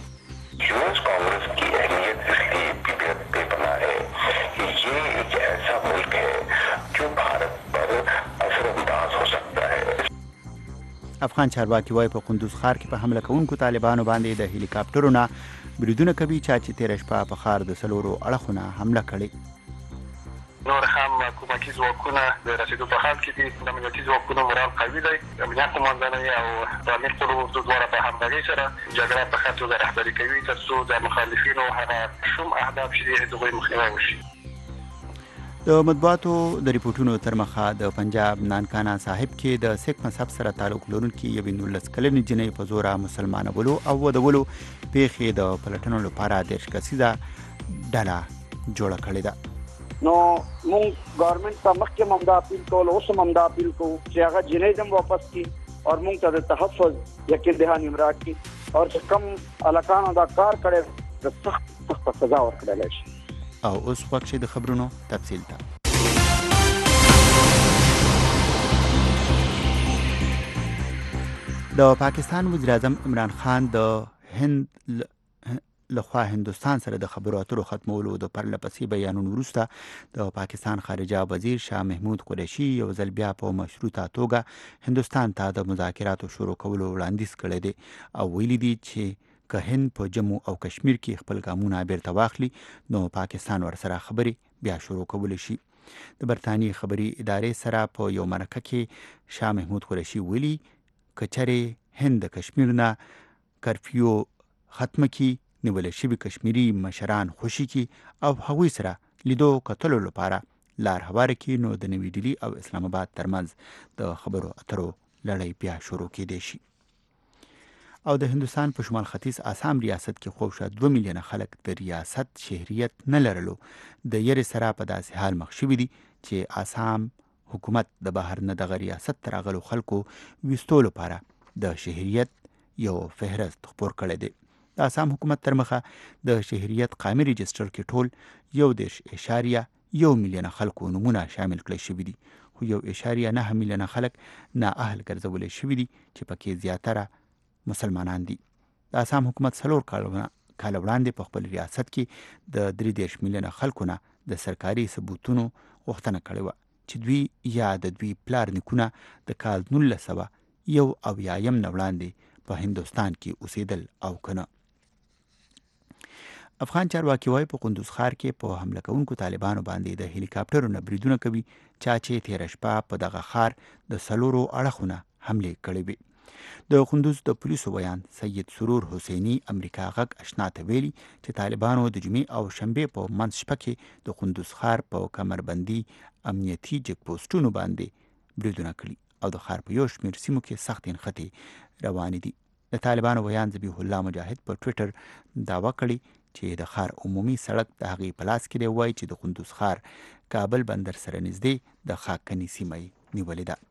افغان چارواکي وایي په قندوز ښار کې په حمله کوونکو طالبانو باندې د هلیکاپټرو نه بریدونه کوي چې تېره شپه په ښار د څلورو اړخونه حمله کړې. نور هم کومکي ځواکونه د رسېدو په حال کې دي. د امنیتي ځواکونو مورال قوي دی. امنیت قوماندانۍ او د امیر قلوب دواړه په همغږۍ سره جګړه په ښه توګه رهبري کوي تر څو د مخالفینو هغه شوم اهداف چې دي د هغوی مخنیوی وشي. د مطبوعاتو د ریپورټونو تر مخه د پنجاب نانکانا صاحب کې د سیک مذهب سره تعلق لرونکي یوې نولس کلنې جنۍ په زوره مسلمانولو او ودولو پیښې د پلټنو لپاره دېرش کسیزه ډله جوړه کړې ده. نو مونږ ګورنمنت ته مخکې هم دا اپیل کول، اوس هم دا اپیل کوو چې هغه جنۍ هم واپس کړي او مونږ ته د تحفظ یقین دهاني راکړي او چې کوم هلکانو دا کار کړی د سخت سخته سزا ورکړلی شي. او اوس وخت د خبرونو تفصیل ته. د پاکستان وزیر اعظم عمران خان د هند لخوا هندوستان سره د خبرو اترو ختمولو د پرله پسې بیانونو وروسته د پاکستان خارجه وزیر شاه محمود قریشي یو ځل بیا په مشروطه توګه هندوستان ته د مذاکراتو شروع کولو وړاندیز کړی دی او ویلي دي چې که هند په جموں او کشمیر کې خپل ګامونه بیرته واخلي نو پاکستان ورسره خبرې بیا شروع کولی شي. د برطانیې خبري ادارې سره په یو مرکه کې شاه محمود قریشي ویلي که چېرې هند د کشمیر نه کرفیو ختمه کړي نیول شوي کشمیري مشران خوشي کړي او هغوی سره لیدو کتلو لپاره لار هواره کړي نو د نوي ډیلي او اسلام آباد ترمنځ د خبرو اترو لړۍ بیا شروع کېدی شي. او د هندوستان په شمال ختیځ آسام ریاست کې خو شاید دوه میلیونه خلک د ریاست شهریت نه لرلو د یرې سره په داسې حال مخ شوي دي چې آسام حکومت د بهر نه دغه ریاست ته راغلو خلکو ویستو لپاره د شهریت یو فهرست خپور کړی دی. د آسام حکومت تر مخه د شهریت قامي رجسټر کې ټول یو دېرش اشاریه یو میلیونه خلکو نومونه شامل کړی شوي دي خو یو اشاریه نه میلیونه خلک نااهل ګرځولی شوي دي چې پکې زیاتره مسلمانان دي. د آسام حکومت څلور کاله وړاندې په خپل ریاست کې د درې دېرش میلیونه خلکو نه د سرکاري ثبوتونو غوښتنه کړې وه چې دوی یا د دوی پلار نیکونه د کال نولس سوه یو اویایم نه وړاندې په هندوستان کې اوسېدل او که نه. افغان چارواکي وایي په قندوز ښار کې په حمله کوونکو طالبانو باندې د هلیکاپټرو نه بریدونه کوي چا چې تېره شپه په دغه ښار د څلورو اړخونه حملې کړې وې. د قندوز د پولیسو بیان سید سرور حسیني امریکا غږ اشنا ته ویلي چې طالبانو د جمعې او شنبې په منځ شپه کې د قندوز ښار په کمربندي امنیتي جک پوسټونو باندې بریدونه کړي او د ښار په یو شمېر سیمو کې سختې نښتې روانې دي. د طالبانو بیان ذبیح الله مجاهد په ټویټر دعوه کړې چې د ښار عمومي سړک د هغې په لاس کې دی. وایي چې د قندوز ښار کابل بندر سره نږدې د خاکني سیمه یې نیولې ده.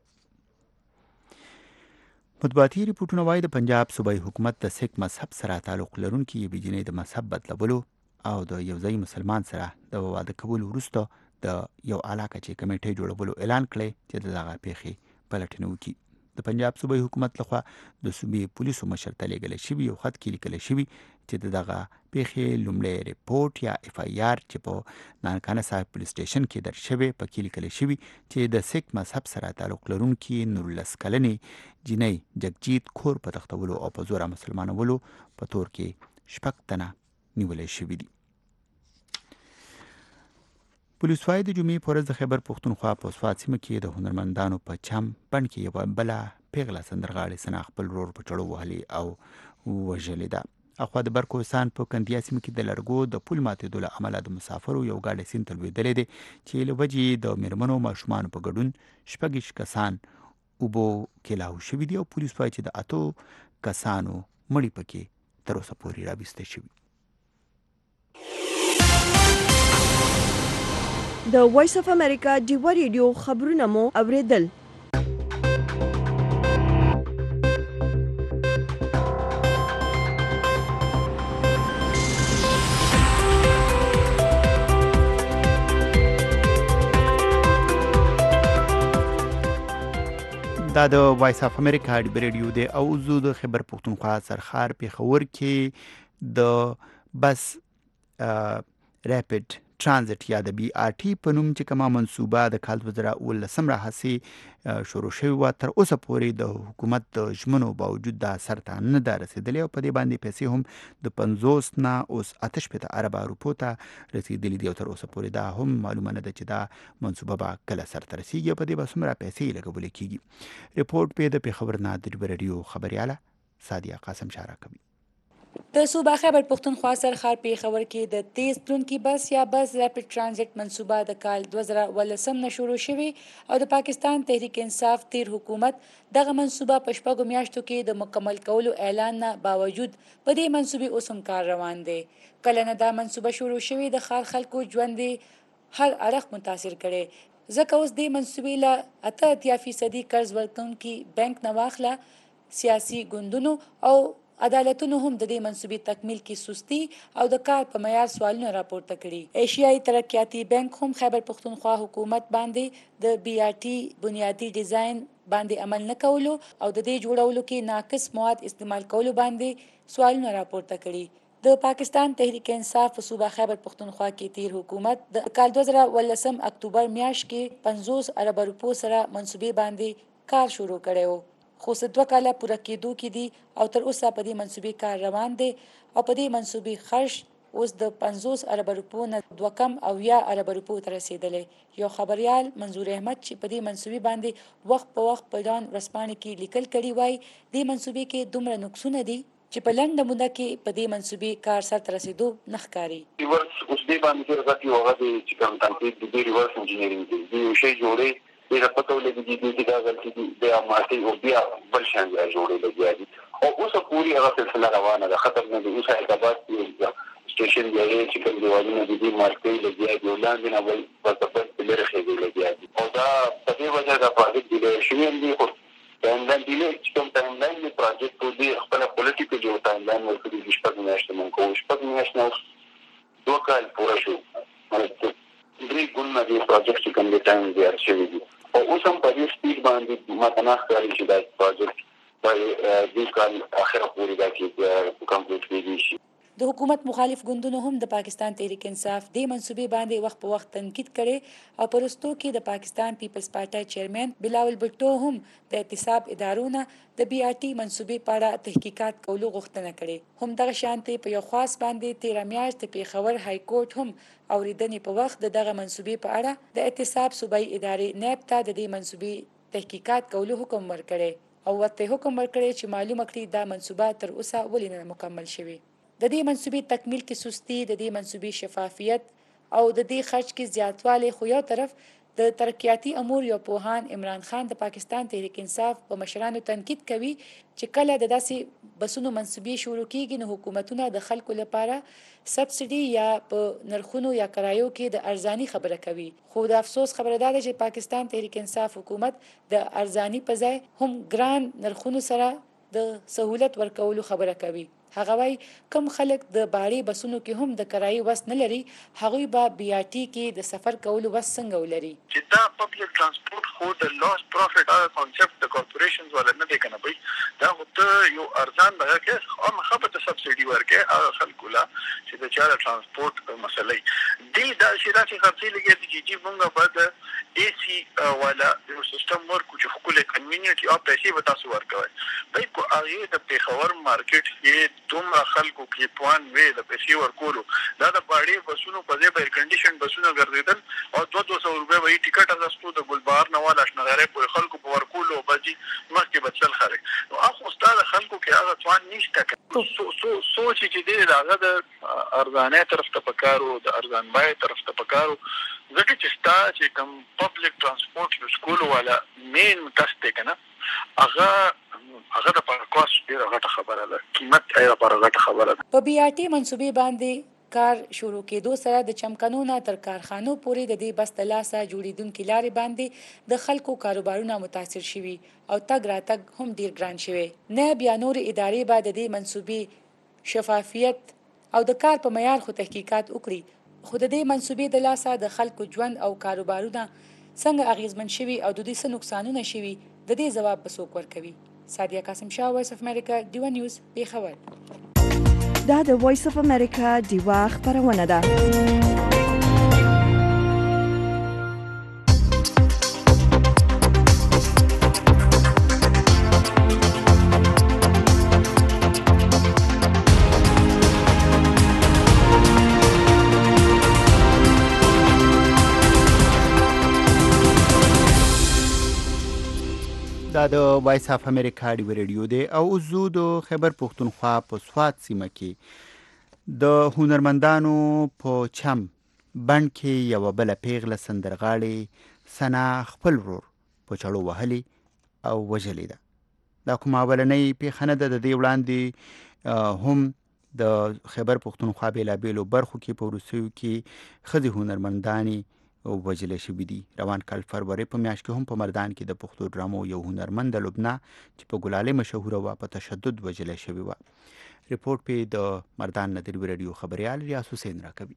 مطبوعاتي ریپورټونه وایي د پنجاب صوبایي حکومت د سیک مذهب سره تعلق لرونکي یوې جنۍ د مذهب بدلولو او د یو ځایي مسلمان سره د واده کولو وروسته د یو اعلی کچې کمیټې جوړولو اعلان کړی چې د دغه پیښې پلټنه وکړي. د پنجاب صوبایي حکومت لخوا د صوبې پولیسو مشر ته لیږلی شوي یو خط کې لیکلی شوي چې د دغه پیښې لومړی ریپورټ یا اف آی آر چې په نانکانه صاحب پولیس سټیشن کې درج شوی په کې لیکلی شوي چې د سیک مذهب سره تعلق لرونکي نولس کلنې جنۍ جگجیت کور په تختولو او په زوره مسلمانولو په تور کې شپږ تنه نیولی شوي دي. پولیس وايي د جمعې په ورځ د خیبر پښتونخوا په سوات سیمه کې د هنرمندانو په چم بڼ کې یوه بله پیغله سندرغاړې سنا خپل ورور په چړو وهلې او وژلې ده. اخوا د برکوستان په کندیا سیمه کې د لرګو د پل ماتېدو له امله د مسافرو یو ګاډی سیند ته لوېدلی دی چې له وجې د مېرمنو ماشومانو په ګډون شپږ کسان اوبو کې لاهو شوي دي او پولیس وايي چې د اتو کسانو مړي پکې تر اوسه پورې راویسته شوي. د وایس اف امریکا ډیوا ریډیو خبرونه مو اوریدل. دا د وایس اف امریکا ډیوا ریډیو دی او زه د خیبر پښتونخوا سرخار پیښور کې د بس ریپډ ترانزیت یا د بي آر ټي په نوم چې کومه منصوبه د کال دوه زره اوولسم راهیسې شروع شوې وه، تر اوسه پورې د حکومت د ژمنو باوجود دا سرته نه ده رسېدلې او په دې باندې پیسې هم د پنځوس نه اوس اته شپېته اربه روپو ته رسېدلي دي او تر اوسه پورې دا هم معلومه نه ده چې دا منصوبه به کله سرته رسېږي او په دې به څومره پیسې لګولې کېږي. رپورټ په د پېښور نه د ډیوا ریډیو خبریاله سادیه قاسم شاره کوي. د صوبه خیبر پښتونخوا سرخار پیښور کې د تیز تلونکي بس یا بس ریپډ ترانزیت منصوبه د کال دوه زره اوولسم نه شروع شوې او د پاکستان تحریک انصاف تیر حکومت دغه منصوبه په شپږو میاشتو کې د مکمل کولو اعلان نه باوجود په دې منصوبې اوس هم کار روان دی. کله نه دا منصوبه شروع شوې د ښار خلکو ژوند هر اړخ متاثر کړي، ځکه اوس دې منصوبې له اته اتیا فیصدي قرض ورکوونکي بینک نه واخله سیاسي ګوندونو او عدالتونو هم د دې منصوبې تکمیل کې سستی او د کار په معیار سوالونه راپورته کړي. ایشیایي ترقیاتي بانک هم خیبر پښتونخوا حکومت باندې د بي آر ټي بنیادی ډیزاین باندې عمل نه کولو او د دې جوړولو کې ناقص مواد استعمال کولو باندې سوالونه راپورته کړي. د پاکستان تحریک انصاف په صوبه خیبر پښتونخوا کې تیر حکومت د کال دوه زره اوولسم اکتوبر میاشت کې پنځوس اربه روپو سره منصوبې باندې کار شروع کړی و، خو څه دوه کاله پوره کېدو کې دي او تر اوسه په دې منصوبې کار روان دی او په دې منصوبې خرج اوس د پنځوس اربه روپو نه دوه کم او یا اربه روپو ته رسېدلی. یو خبریال منظور احمد چې په دې منصوبې باندې وخت په وخت په ډان ورځپاڼې کې لیکل کړي وایي دې منصوبې کې دومره نقصونه دي چې په لنډه موده کې په دې منصوبې کار سرته رسېدو نه ښکاري. ریورس اوس دې باندې چې راځي هغه چې کوم تنقید د ریورس انجینیرینګ دی دی یو شی جوړي دا پته ولګي چې دا غلطي دی ماته او بیا بل شان جوړي لګي او اوس پوری هغه سلسله روانه ده، ختم نه دي. اوس حیدرآباد کې سټیشن دی چې کوم دیوالونه دي مارکې لګي دی ولاندې نه وي په په لري دی لګي او دا په دې وجه دا پروژه دی شوی دی خو ټایملاین دی چې کوم ټایملاین دی پروژه دی خپل پولیټیکل جو ټایملاین ورته د شپږ میاشتې مونږ کوو شپږ میاشتې نو دوه کال پوره شو درې ګونه دی پروژه چې کوم دی ټایم دی ارشیوي دی او اوس هم په دې سپیډ باندې ماته ښکاري چې دا پروژه په دې کال اخر پورې دا کې کمپلیټ کېږي شي. د حکومت مخالف ګوندونو هم د پاکستان تحریک انصاف د منصوبې باندې وخت په وخت تنقید کړي او پرستو کې د پاکستان پیپلز پارټي چیرمن بلاول بټو هم د احتساب ادارونه د بي آر ټي منصوبې په اړه تحقیقات کولو غوښتنه کړې. هم دغه شانتي په یو خاص باندې تیر میاشت پیښور های کورټ هم اوریدنې په وخت د دغه منصوبې په اړه د احتساب صوبایي ادارې نیب ته د دې منصوبې تحقیقات کولو حکم ورکړي او ورته حکم ورکړي چې معلومه کړي دا منصوبه تر اوسه ولې نه مکمل شوې. د دې منصوبې تکمیل کې سستی، د دې منصوبې شفافیت او د دې خرج کې زیاتوالی خو یو طرف د ترقیاتي امور یو پوهان عمران خان د پاکستان تحریک انصاف په مشرانو تنقید کوي چې کله د داسې بسونو منصوبې شروع کیږي نو حکومتونه د خلکو لپاره سبسډي یا په نرخونو یا کرایو کې د ارزانی خبره کوي. خو د افسوس خبره ده چې پاکستان تحریک انصاف حکومت د ارزانی په ځای هم ګران نرخونو سره د سہولت ورکولو خبره کوي. هغه وای کم خلک د باري بسونو کې هم د کرایي وس نه لري، هغوی به بي آر ټي کې د سفر کولو وس څنګه ولري. چې دا پبلک ترانسپورت خو د لاس پروفټ هغه کانسپټ د کارپوریشنز ولا نه دی کنه بای دا خو یو ارزان دغه کې هم خبره سبسډي ورکه هغه خلکو لا چې د چاره ترانسپورت مسلې دی دا چې دا چې خرڅي لګي چې چې موږ بعد اي سي ولا یو سیستم ورکو چې خپل کمیونټي او پیسې وتا سو ورکوي بای کو هغه د پیښور مارکیټ کې دومره خلکو کې پوان وې د پیسې ورکولو دا د باړې بسونو په ځای به کنډیشن بسونه ګرځیدل او دوه دوه سو روپے وې ټیکټ اغستو د ګلبهار نه والا شنغره په خلکو په ورکولو بجې مخکې بچل خلک نو اخو استاد خلکو کې هغه توان نشته سو سو سوچ چې دې هغه د ارزانه طرف ته پکارو د ارزان بای طرف ته پکارو ځکه چې ستا چې کوم پبلک ترانسپورت یوز کولو والا مین کسته کنه هغه هغه د پارکواس ډیره غټه خبره ده، قیمت یې لپاره غټه خبره ده. په بي آر ټي منصوبې باندې کار شروع کېدو سره د چمکنونو تر کارخانو پورې د دې بس د لاسه جوړېدونکې لارې باندې د خلکو کاروبارونه متاثر شوي او تګ راتګ هم ډیر ګران شوی. نه بیا نورې ادارې به د دې منصوبې شفافیت او د کار په معیار خو تحقیقات وکړي، خو د دې منصوبې د لاسه د خلکو ژوند او کاروبارونه څنګه اغیزمن شوي او د دوی څه نقصانونه شوي د دې ځواب به څوک ورکوي. سادیه قاسم شاه، وایس اف امریکا، ډیوا نیوز، پیښور. دا د وایس اف امریکا ډیوا خبرونه ده. دا د وایس اف امریکا ډیو ریډیو دی او زو د خیبر پښتونخوا په سوات سیمه کې د هنرمندانو په چم بند کې یو بل پیغله سندرغاړي سنا خپل ورور په چړو وهلي او وژلې ده. دا کومه اولنۍ پیښه نه ده، د دې وړاندې هم د خیبر پښتونخوا بیلابیلو برخو کې په وروستیو کې ښځې هنرمندانې وجلې شوي دي. روان کال فروری په میاشت کې هم په مردان کې د پښتو ډرامو یو هنرمند لبنا چې په ګلالۍ مشهوره وه په تشدد وجلې شوې وه. ریپورټ پې د مردان نه د ریډیو خبریال ریاض حسین راکوي.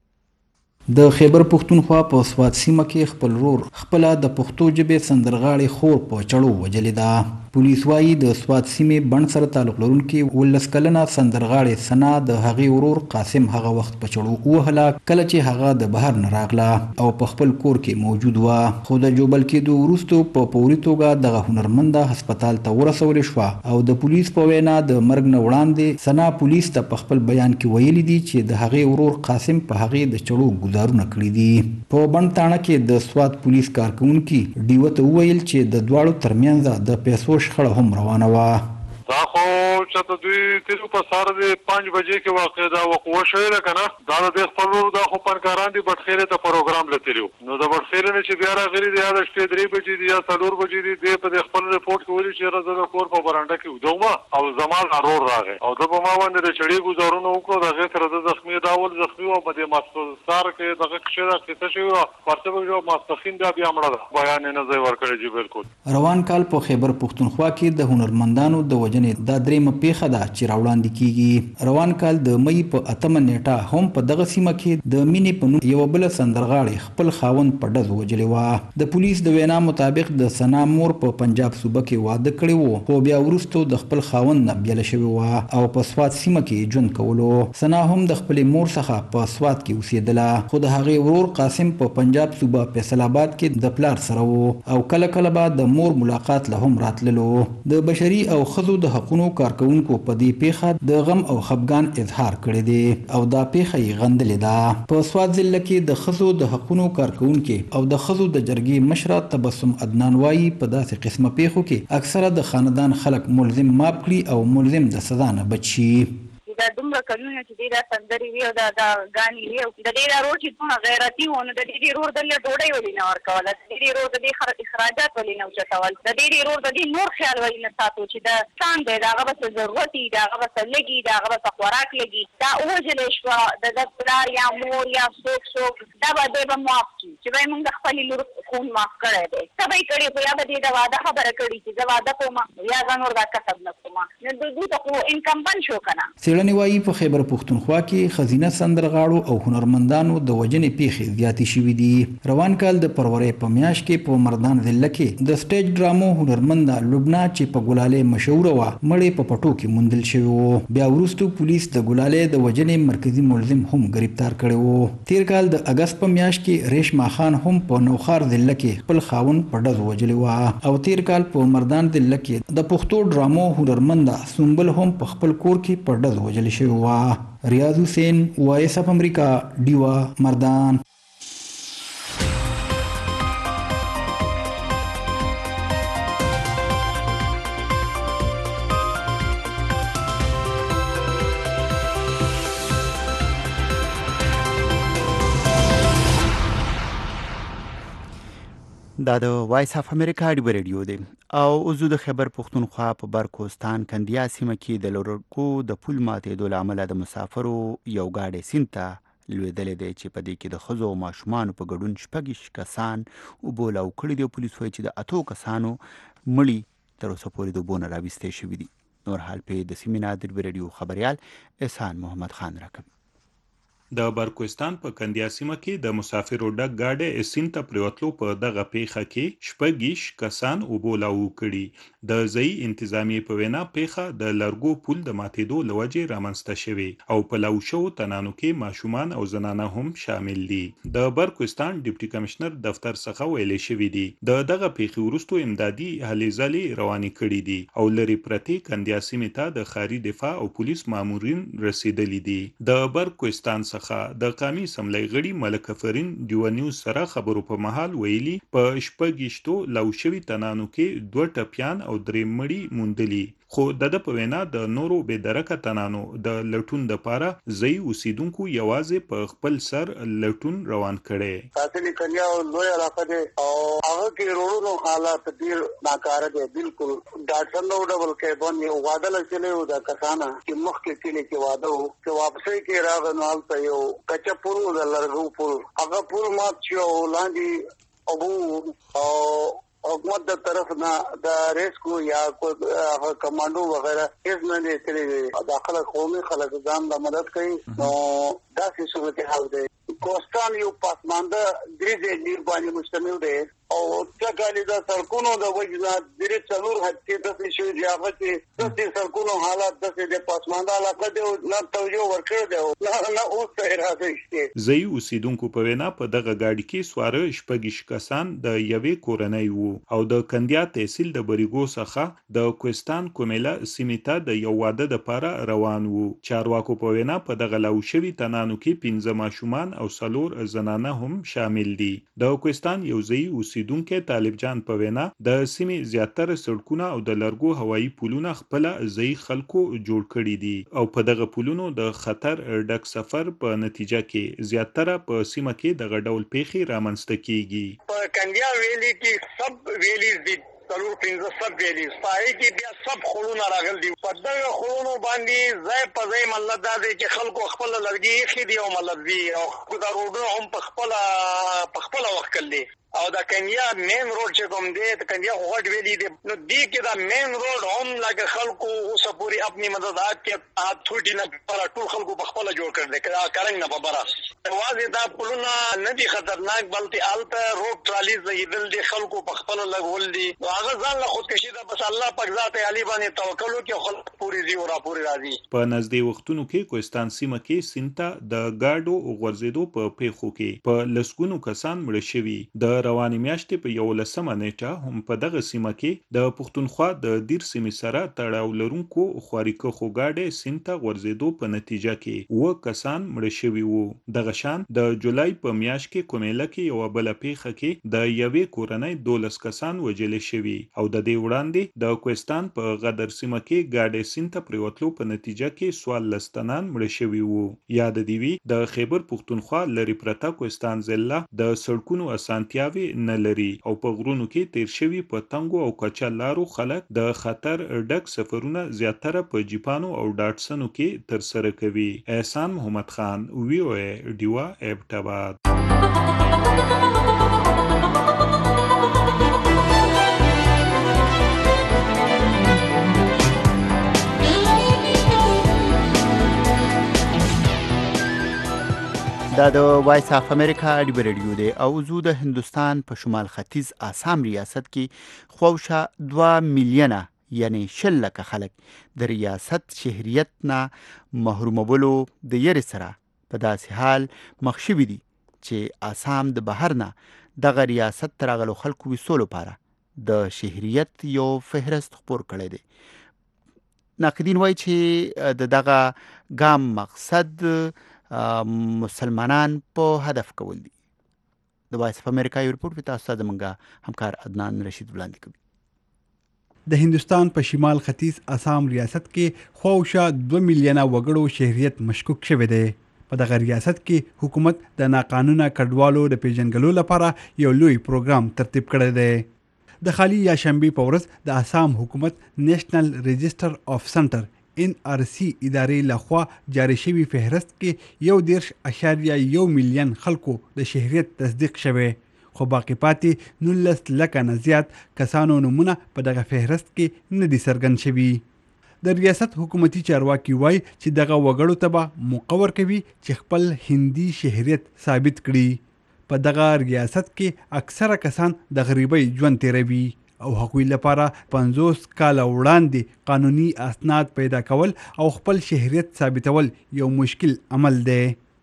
د خیبر پښتونخوا په سوات سیمه کې خپل رور خپل د پښتو ژبې سندرغاړي خور په چړو وجلې ده. پولیس وايي د سوات سیمې بند سره تعلق لرونکي ولس کلنه سندرغاړي سنا د هغې ورور قاسم هغه وخت په چړو وهله کله چې هغه د بهر نه راغله او په خپل کور کې موجود و، خو د جوبل کېدو وروسته په فوري توګه دغه هنرمنده هسپتال ته ورسول شوه او د پولیس په وینا د مرګ نه وړاندې سنا پولیس ته په خپل بیان کې ویلي دي چې د هغې ورور قاسم په هغې د چړو دارونه کړی دي. په بند تاڼه کې د سوات پولیس کارکونکي ډیوه ته وویل چې د دواړو ترمنځ د پیسو شخړه هم روانه وه. دا خو چې د دوی تیرو په سهار د پنځ بجې کې واقع دا وقوع شوې ده که نه، دا د دې خپل ورور دا خو فنکاران دي بټخیرې ته پروګرام له تللي وو، نو د بټخیرې نه چې بیا راغلي دي یا د شپې درې بجې دي یا څلور بجې دي، دی په د خپل ریپورټ کې ویلي چې یاره زه د کور په برنډه کې ویده وم او زما ورور راغی او ده په ما باندې د چړې ګزارونه وکړو، د هغې سره زه زخمي دا اول زخمي وم، په دې ماسپښار کې دغه کښې دا کیسه شوې وه، ورته به ماسپښین بیا بیا مړه ده، بیان یې نه ځای ورکړی جي بالکل. روان کال په خیبر پښتونخوا کې د هنرمندانو د وژنې دا درېیمه پیښه ده چې راوړاندې کیږي. روان کال د مئی په اتمه نیټه هم په دغه سیمه کې د مینې په نوم یوه بله سندرغاړې خپل خاوند په ډز وژلې وه. د پولیس د وینا مطابق د سنا مور په پنجاب صوبه کې واده کړی و، خو بیا وروسته د خپل خاوند نه بیله شوې وه او په سوات سیمه کې ژوند کولو. سنا هم د خپلې مور څخه په سوات کې اوسېدله، خو د هغې ورور قاسم په پنجاب صوبه فیصل آباد کې د پلار سره و او کله کله به د مور ملاقات له هم راتللو. د بشري او ښځو د حقونو کارکوونکو په دې پیښه د غم او خفګان اظهار کړی دی او دا پیښه یې غندلې ده. په سوات ضلع کې د ښځو د حقونو کارکوونکي او د ښځو د جرګې مشره تبسم عدنان وایي په داسې قسمه پیښو کې اکثره د خاندان خلک ملزم ماب کړي او ملزم د سزا نه بچ شي. دا دومره کلونه چې دی دا سندرې وي او دا دا ګانې وي او د دې دا رور چې څونه غیرتي وو، نو د دې رور دلته ډوډۍ ولې نه ورکوله، د دې رور د دې اخراجات ولې نه اوچتول، د دې رور د دې نور خیال ولې نه ساتو چې دا څان دی، د هغه به څه ضرورت وي، د هغه به څه لګي، د هغه به څه خوراک لګي، دا ووژلې شوه د ده پلار یا مور یا څوک څوک، دا به دی به معاف کړي چې به یې مونږ د خپلې لور خون معاف کړی دی، څه به یې کړي خو یا به دې د واده خبره کړي چې زه واده کوم یا زه نور دا کسب نه کوم، نو دوی ته خو انکم بند شو که نه. څېړنې وایي په خیبر پښتونخوا کې ښځینه سندرغاړو او هنرمندانو د وژنې پیښې زیاتې شوي دي. روان کال د فروری په میاشت کې په مردان ضلع کې د سټیج ډرامو هنرمنده لبنا چې په ګلالۍ مشهوره وه مړې په پټو کې موندل شوی و. بیا وروسته پولیس د ګلالۍ د وژنې مرکزي ملزم هم گرفتار کړی و. تیر کال د اګست په میاشت کې ریشما خان هم په نوخار ضلع کې خپل خاوند په ډز وژلی وه او تیر کال په مردان ضلع کې د پښتو ډرامو هنرمنده سنبل هم په خپل کور کې په ډز وژلی شوی وه. ریاض حسین، وایس اف امریکا، ډیوا، مردان. دا د وایس اف امریکا ډیو ریډیو دی او اوزو د خیبر پښتونخوا په برکوستان کندیا سیمه کې د لورکو د پل ماتېدو له امله د مسافرو یو ګاډی سیند ته لوېدلې دی چې په دې کې د ښځو او ماشومانو په ګډون شپږ کسان وبولاو کړي دي. پولیس وایي چې د اتو کسانو مړي تر اوسه پورې د اوبو نه راویستې شوي دي. نور حال په د سیمې نه دربي رادیو خبریال احسان محمد خان راکوي. د برکوستان په کندیا سیمه کې د مسافرو ډک ګاډی سیند ته پریوتلو په دغه پیښه کې شپږ کسان وبولاو کړي. د ځایي انتظامیې په وینا پیښه د لرګو پل د ماتېدو له وجې رامنځته شوې او په لاو شوو تنانو کې ماشومان او زنانه هم شامل دي. د برکوستان ډیپټي کمشنر دفتر څخه ویلې شوي دي د دغه پیښې وروسته امدادي هلې ځلې روانې کړي دي او لرې پرتې کندیا سیمې ته د ښاري دفاع او پولیس مامورین رسیدلي دي. د برکوستان د قامي اسمبلی غړي ملک فرین ډیو نیوز سره خبرو په مهال ویلي په شپږیشتو لاو شوي تنانو کې دوه ټپیان او درې مړي موندلي، خو د ده په وینا د نورو بې درکه تنانو د لټون دپاره ځایي اوسیدونکو یوازې په خپل سر لټون روان کړی. ساتلي کنیا لوی علاقه دی او هغه کې روړونو حالات ډېر ناکاره دی. بالکل ډاټسن نو ډبل کیبن یو واده لچلی و د کسانه چې مخکې کلي کې واده و چې واپسۍ کې راغی نو هلته یو کچه پل و د لرګو پل، هغه پل مات شو او لاندې اوبه او حکومت د طرف نه د ریسکو یا کمانډو وغیرہ هیڅ نه دی کړی. د خلک قومي خلک ځان د مدد کوي نو داسې صورتحال دی. کوستان یو پسمانده درې ځای باندې مشتمل دی او څنګه د سړکونو د وجې نه درې څلور هڅې داسې شوي چې هغه چې داسې سړکونو حالات داسې د پسمانده علاقه دی نه توجه ورکړی دی نه اوس ته اراده شته. ځایي اوسیدونکو په وینا په دغه ګاډي کې سواره شپږ کسان د یوې کورنۍ وو او د کندیا تحصیل د بریګو څخه د کوهستان کومیلا سیمې ته د یو واده دپاره روان وو. چارواکو په وینا په دغه لاو شوي تنانو کې پنځه ماشومان او څلور زنانه هم شامل دي. د کوهستان یو ځایي اوسیدونکی طالب جان په وینا د سیمې زیاتره سړکونه او د لرګو هوایي پلونه خپله ځایي خلکو جوړ کړي دي او په دغه پلونو د خطر ډک سفر په نتیجه کې زیاتره په سیمه کې دغه ډول پیښې رامنځته کیږي. په کندیا ویلي کې سب ویلي دي څلور پنځه سب ویلي پای کې بیا سب خلونه راغلي دي. په دغه خلونو باندې ځای په ځای ملت دا دی چې خلکو خپل لرګي ایښي دي او ملت دي او دا روډونه هم په خپله په خپله وخت کړي او دا کنیا مین روډ چې کوم دی د کنیا غوډ ویلي دی نو دې کې دا مین روډ هم لکه خلکو اوسه پورې خپلې مددات کې هات ټوټي نه پر ټول خلکو په خپله جوړ کړل دی کارنګ نه په بره یوازې دا پلونه نه دي خطرناک بلکې هلته روډ ټرالي زیدل دي خلکو په خپله لګول دي نو هغه ځان له خودکشي ده بس الله پاک ذات علی باندې توکل وکړي او خلک پورې ځي او راپورې راځي. په نږدې وختونو کې کوهستان سیمه کې سیند ته د ګاډو غورځېدو په پیښو کې په لسګونو کسان مړه شوي. د روانې میاشتې په یولسمه نیټه هم په دغه سیمه کې د پښتونخوا د دیر سیمې سره تړاو لرونکو خواريکښو ګاډی سیند ته غورځېدو په نتیجه کې اووه کسان مړه شوي وو. دغه شان د جولای په میاشت کې کومیلا کې یوه بله پیښه کې د یوې کورنۍ دولس کسان وژلې شوي او د دې وړاندې د کوهستان په غدر سیمه کې ګاډی سیند ته پریوتلو په نتیجه کې څوارلس تنان مړه شوي وو. یاد دې وي د خیبر پښتونخوا لرې پرته کوهستان ضلع د سړکونو اسانتیاوې نه لري او په غرونو کې تیر شوي په تنګو او کچه لارو خلک د خطر ډک سفرونه زیاتره په جیپانو او ډاټسنو کې ترسره کوي. احسان محمد خان وی او ای ډیوا ایبټاباد. دا د وایس اف امریکا ډیبر ریډیو دی او زو د هندستان په شمال ختیځ آسام ریاست کې خوشا دوه میلیونه یعنی شل لکه خلک د ریاست شهریت نه محرومولو د یری سره په داسې حال مخ شوي دي چې آسام د بهر نه دغه ریاست ته راغلو خلکو ویستو لپاره د شهریت یو فهرست خپور کړی دی. ناقدین وایي چې د دغه ګام مقصد مسلمانان په هدف کول دي. د وایس اف امریکا یو ریپورت په تاسو ته زموږ همکار عدنان رشید وړاندې کوي. د هندستان په شمال ختیځ آسام ریاست کې خوشا دوه میلیونه وګړو شهریت مشکوک شوی دی. په دغه ریاست کې حکومت د ناقانونه کډوالو د پیژنګلو لپاره یو لوی پروګرام ترتیب کړی دی. د خالی یا شنبه په ورځ د آسام حکومت نېشنل ريجستر اف سنټر ان آر سی ادارې لخوا جاری شوی فهرست کې یو دیرش اشاریه یو میلیون خلکو د شهریت تصدیق شوی، خو باقی پاتې نولس لکه نه زیات کسانو نمونه په دغه فهرست کې نه دي څرګند شوي. د ریاست حکومتي چارواکي وایي چې دغه وګړو ته به مقور کوي چې خپل هندي شهریت ثابت کړي. په دغه ریاست کې اکثره کسان د غریبۍ ژوند تیروي او هغوی لپاره پنځوس کاله وړاندې قانوني اسناد پیدا کول او خپل شهریت ثابتول یو مشکل عمل دی.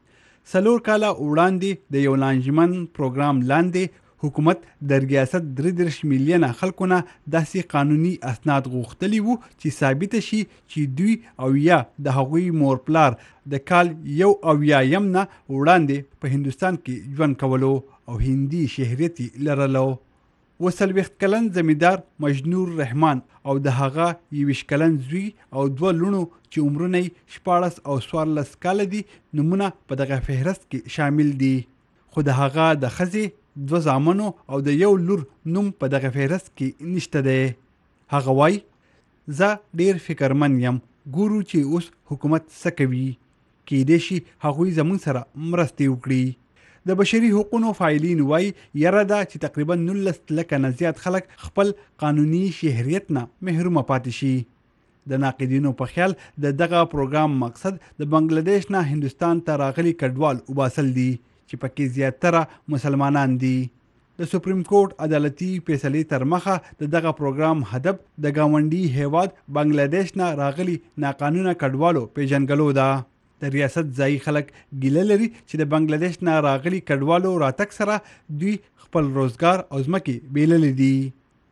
څلور کاله وړاندې د یو لانجمن پروګرام لاندې حکومت د ریاست درې دېرش میلیونه خلکو نه داسې قانوني اسناد غوښتلي وو چې ثابته شي چې دوی او یا د هغوی مور پلار د کال یو اویایم نه وړاندې په هندوستان کې ژوند کولو او هندي شهریت لرلو. و څلوېښت کلن زمیندار مجنور رحمان او د هغه یویشت کلن زوی او دوه لوڼو چې عمرونه یې شپاړس او څوارلس کاله دي نومونه په دغه فهرست کې شامل دي، خو د هغه د ښځې دوه زامنو او د یو لور نوم په دغه فهرست کې نشته دی. هغه وایي زه ډیر فکرمن یم، ګورو چې اوس حکومت څه کوي، کیدای شي هغوی زموږ سره مرستې وکړي. د بشري حقوقو فاعلین وایي یره ده چې تقریبا نولس لکه نه زیات خلک خپل قانوني شهریت نه محرومه پاتې شي. د ناقدینو په خیال د دغه پروګرام مقصد د بنگلاديش نه هندوستان ته راغلي کډوال وباسل دي چې پکې زیاتره مسلمانان دي. د سپریم کورټ عدالتي فیصلې تر مخه د دغه پروګرام هدف د ګاونډي هیواد بنگلاديش نه راغلي ناقانونه کډوالو پیژنګلو ده. د ریاست ځایي خلک ګیله لري چې د بنگلاديش نه راغلي کډوالو راتګ سره دوی خپل روزګار او ځمکې بیللې دي.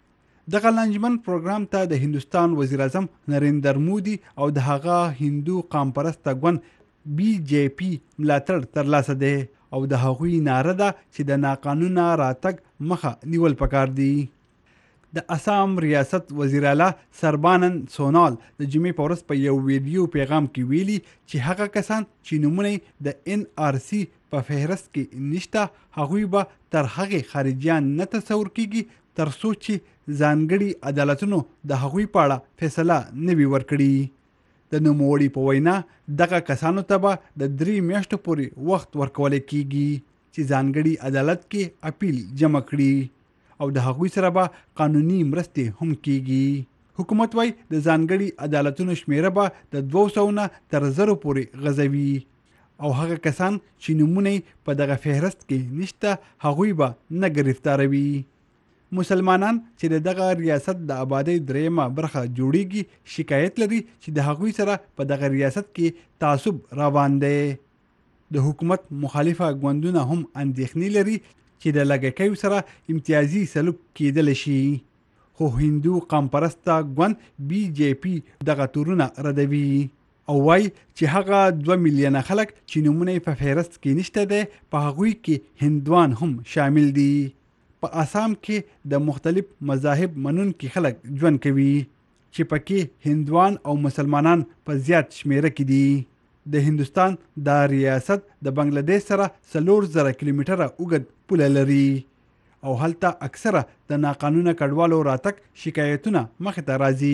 دغه لانجمن پروګرام ته د هندوستان وزیر اعظم نریندر مودي او د هغه هندو قام پرسته ګوند بی جے پی ملاتړ ترلاسه دی او د هغوی ناره ده چې د ناقانونه راتګ مخه نیول پکار دي. د اسام ریاست وزیر اعلی سربانند سونال د جمعې په ورځ په یو ویډیو پیغام کې ویلي چې هغه کسان چې نومونه د ان آر سی په فهرست کې نشته هغوی به تر هغې خارجیان نه تصور کیږي تر څو چې ځانګړي عدالتونو د هغوی په اړه فیصله نه وي ورکړي. د نوموړي په وینا دغه کسانو ته به د درې میاشتو پورې وخت ورکولی کیږي چې ځانګړي عدالت کې اپیل جمع کړي او د هغوی سره به قانوني مرستې هم کیږي. حکومت وایي د ځانګړي عدالتونو شمیره به د دوه سوه نه تر زرو پورې غځوي او هغه کسان چې نومونه په دغه فهرست کې نشته هغوی به نه گرفتاروي. مسلمانان چې د دغه ریاست د آبادی دریمه برخه جوړیږي شکایت لري چې د هغوی سره په دغه ریاست کې تعصب روان دی. د حکومت مخالفه ګوندونه هم اندېښنې لري چې د لږکیو سره امتیازي سلوک کېدل شي، خو هندو قام پرسته ګوند بی جے پی دغه تورونه ردوي او وایي چې هغه دوه میلیونه خلک چې نومونه په فهرست کې نشته دی په هغوی کې هندوان هم شامل دي. په آسام کې د مختلف مذاهب منونکي خلک ژوند کوي چې پکې هندوان او مسلمانان په زیات شمیره کې دي. د هندوستان دا ریاست د بنگلاديش سره څلور زره کیلومتره اوږد پوله لري او هلته اکثره د ناقانونه کډوالو راتګ شکایتونه مخې ته راځي.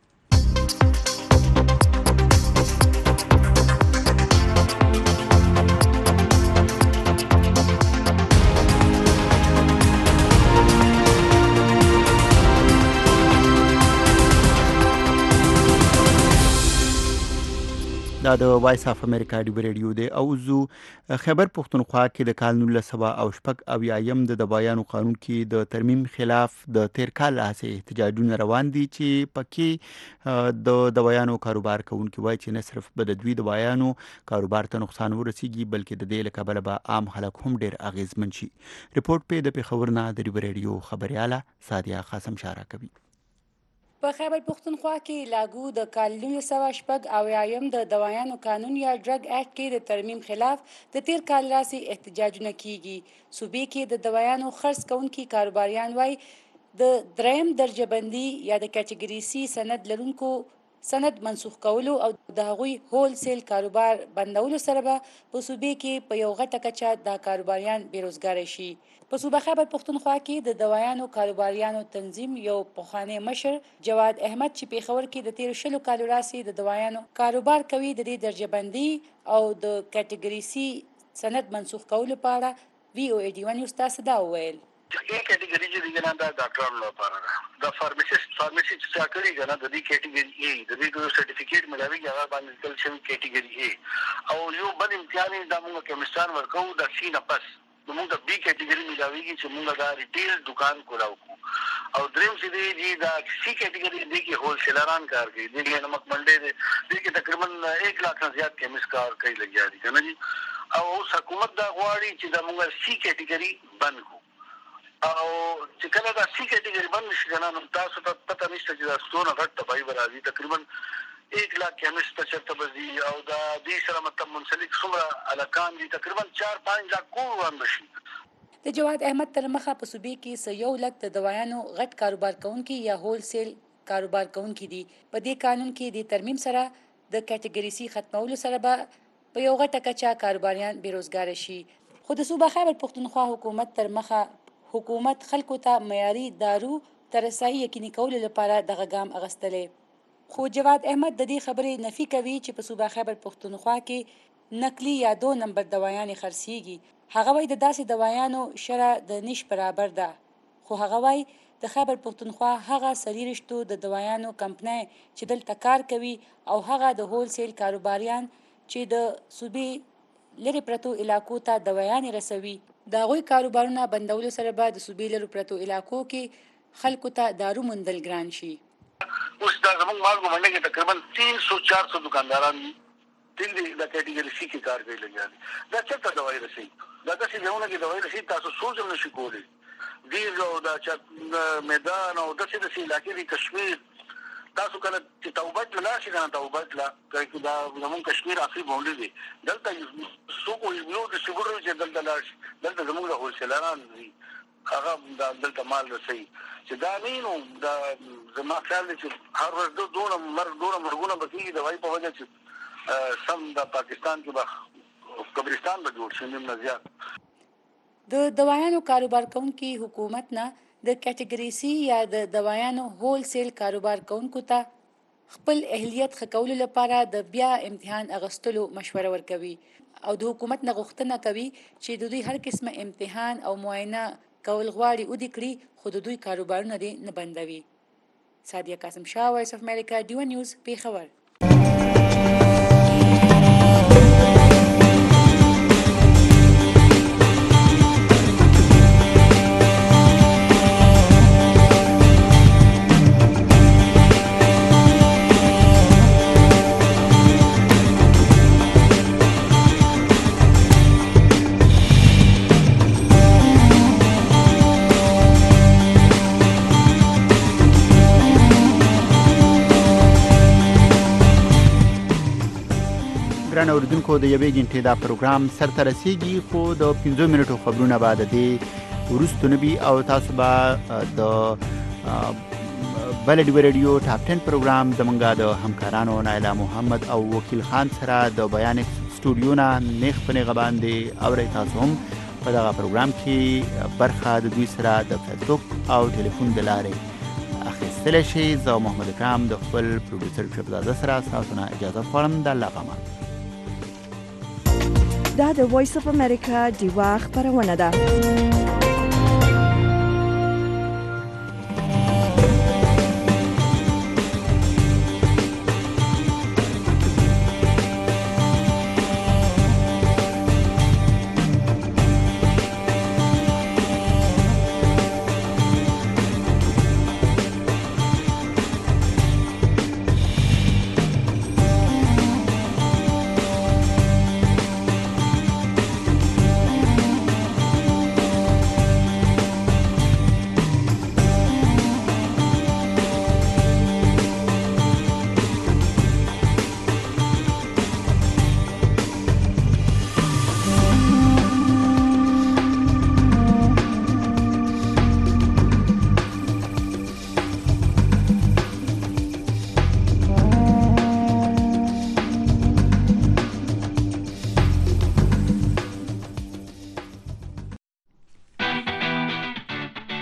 دا د وایس اف امریکا ډیو ریډیو دی او زو خیبر پښتونخوا کې د کال نولس سوه او شپږ اویایم د دبایانو قانون کې د ترمیم خلاف د تیر کال راهیسې احتجاجونه روان دي چې پکې د دبایانو کاروبار کوونکي وایي چې نه صرف به د دوی د دبایانو کاروبار ته نقصان ورسیږي بلکې د دې له کبله به عام خلک هم ډیر اغیزمن شي. رپورټ په د پېښور نه د ډیو ریډیو خبرياله سادیه قاسم شارع کوي. په خیبر پښتونخوا کې لاګو د کال نولس سوه شپږ اویایم د دوايانو قانون یا ډرګ اکټ کې د ترمیم خلاف د تیر کال راهیسې احتجاجونه کیږي. صوبې کې د دوايانو خرڅ کوونکي کاروباریان وایي د دریم درجه بندي یا د کټګوري سی سند لرونکو سند منسوخ کولو او د هغوی هول سیل کاروبار بندولو سره به په صوبې کې په یو غټه کچه د کاروباریان بیروزګار شي. په صوبه خیبر پښتونخوا کې د دوايانو کاروباریانو تنظیم یو پخوانی مشر جواد احمد چې پیښور کې د تیر شلو کالو راسي د دوايانو کاروبار کوي د دې درجه بندي او د کټګوري سي سند منسوخ کولو په اړه وی او ای ډي ون استاد دا وویل کې کټګوري چې دغه نه د ډاکټرانو لپاره ده د فارماسیست فارماسي چې څه کوي کنه د دې کټګوري ای د دې سرټیفیکیټ ملوي هغه باندې تل شوی کټګوري ای او یو بل امتحان د موږ کیمستان ورکو د سی نه پس د موږ د بي کټګوري ملوي چې موږ د ریټیل دکان کولاو او دریم چې دی د سی کټګوري دی کې هول سیلران کار کوي د نمک منډي دی کې تقریبا ایک لاکھ نه زیات کیمست کار کوي لګیا دي کنه جی او حکومت دا غواړي چې د موږ سی کټګوري بند کو او چې کله دا سی کټګوري بند شي کنه نو تاسو ته پته نشته چې دا ستونه غټ تبعی برازي تقریبا ایک لاکھ کیمست چرته بزي او دا دې سره مطلب منسلک څومره الکان دي تقریبا چار پنځه لاکھ کوان بشي د جواد احمد تر مخه په صوبې کې سه یو لک د دوايانو غټ کاروبار کوونکي یا هول سیل کاروبار کوونکي دي په دې قانون کې د ترمیم سره د کټګوري سي ختمولو سره به په یو غټه کچا کاروباریان بیروزګار شي خو د صوبه خیبر پښتونخوا حکومت تر مخه حکومت خلکو ته معیاري دارو ترسایي یقیني کولو لپاره دغه ګام اخیستلی خو جواد احمد د دې خبرې نفي کوي چې په صوبه خیبر پښتونخوا کې نقلي یا دو نمبر دوايانې خرڅېږي هغه وایي د داسې دوايانو شرح د نش برابر ده خو هغه وایي د خیبر پښتونخوا هغه سلیریشتو د دوايانو کمپنۍ چې دلته کار کوي او هغه د هول سیل کاروباریان چې د صوبې لري پرتو علاقو ته دوايانې رسوي د هغوی کاروبارونه بندولو سره به د صوبې لرو پرتو علاقو کې خلکو ته دارو موندل ګران شي اوس دا زموږ مالګو منډه کې تقریبا تین سو چار سو دکانداران دل دې د کټګوري سی کې کار کوي لګیا دي دا چېرته دوايي رسي دا چې دونه کې دوايي رسي تاسو سوچ هم نشئ کولی ډیر او دا چې میدان او د څه د سي علاقې د کشمیر تاسو کله چې توبت لا شي نه توبت لا کوي دا زمون کشمیر اخري باونډري دي دلته سو کو یو د شګورو چې دلته لا شي دلته زمون له هوسلران دي هغه دلته مال رسي چې دا مينو دا زما خیال دي چې هر ورځ دوه مر دوه مرګونه بکیږي د وای په وجه چې سم د پاکستان کې به قبرستان به جوړ شي نیم زیات د دوايانو کاروبار کوونکي حکومت نه د کټګوري سي یا د دوايانو هول سیل کاروبار کوونکو ته خپل اهلیت ښه لپاره د بیا امتحان اغستلو مشوره ورکوي او د حکومت نه غوښتنه کوي چې د دوی هر قسمه امتحان او معاینه کول غواړي او د کړي خو د دوی کاروبارونه دې نه بندوي سادیه قاسم شاه وایس اف امریکا ډیو نیوز پیښور ګران اوریدونکو د یوې غنټې دا پروګرام سرته رسیږي خو د پنځو منټو خبرونه بعد دې وروسته نبي او تاسو به د بل ډیو ریډیو ټاپ ټن پروګرام زمونږ د همکارانو نایلا محمد او وکیل خان سره د بیان سټوډیو نه نیخ په نیغه باندې اورئ تاسو هم په دغه پروګرام کې برخه د دوی سره د فیسبوک او ټلیفون د لارې اخیستلی شي زه محمد اکرام د خپل پروډوسر شهبازاده سره ستاسو نه اجازه غواړم د الله پامان دا د وایس اف امریکا ډیوا خبرونه ده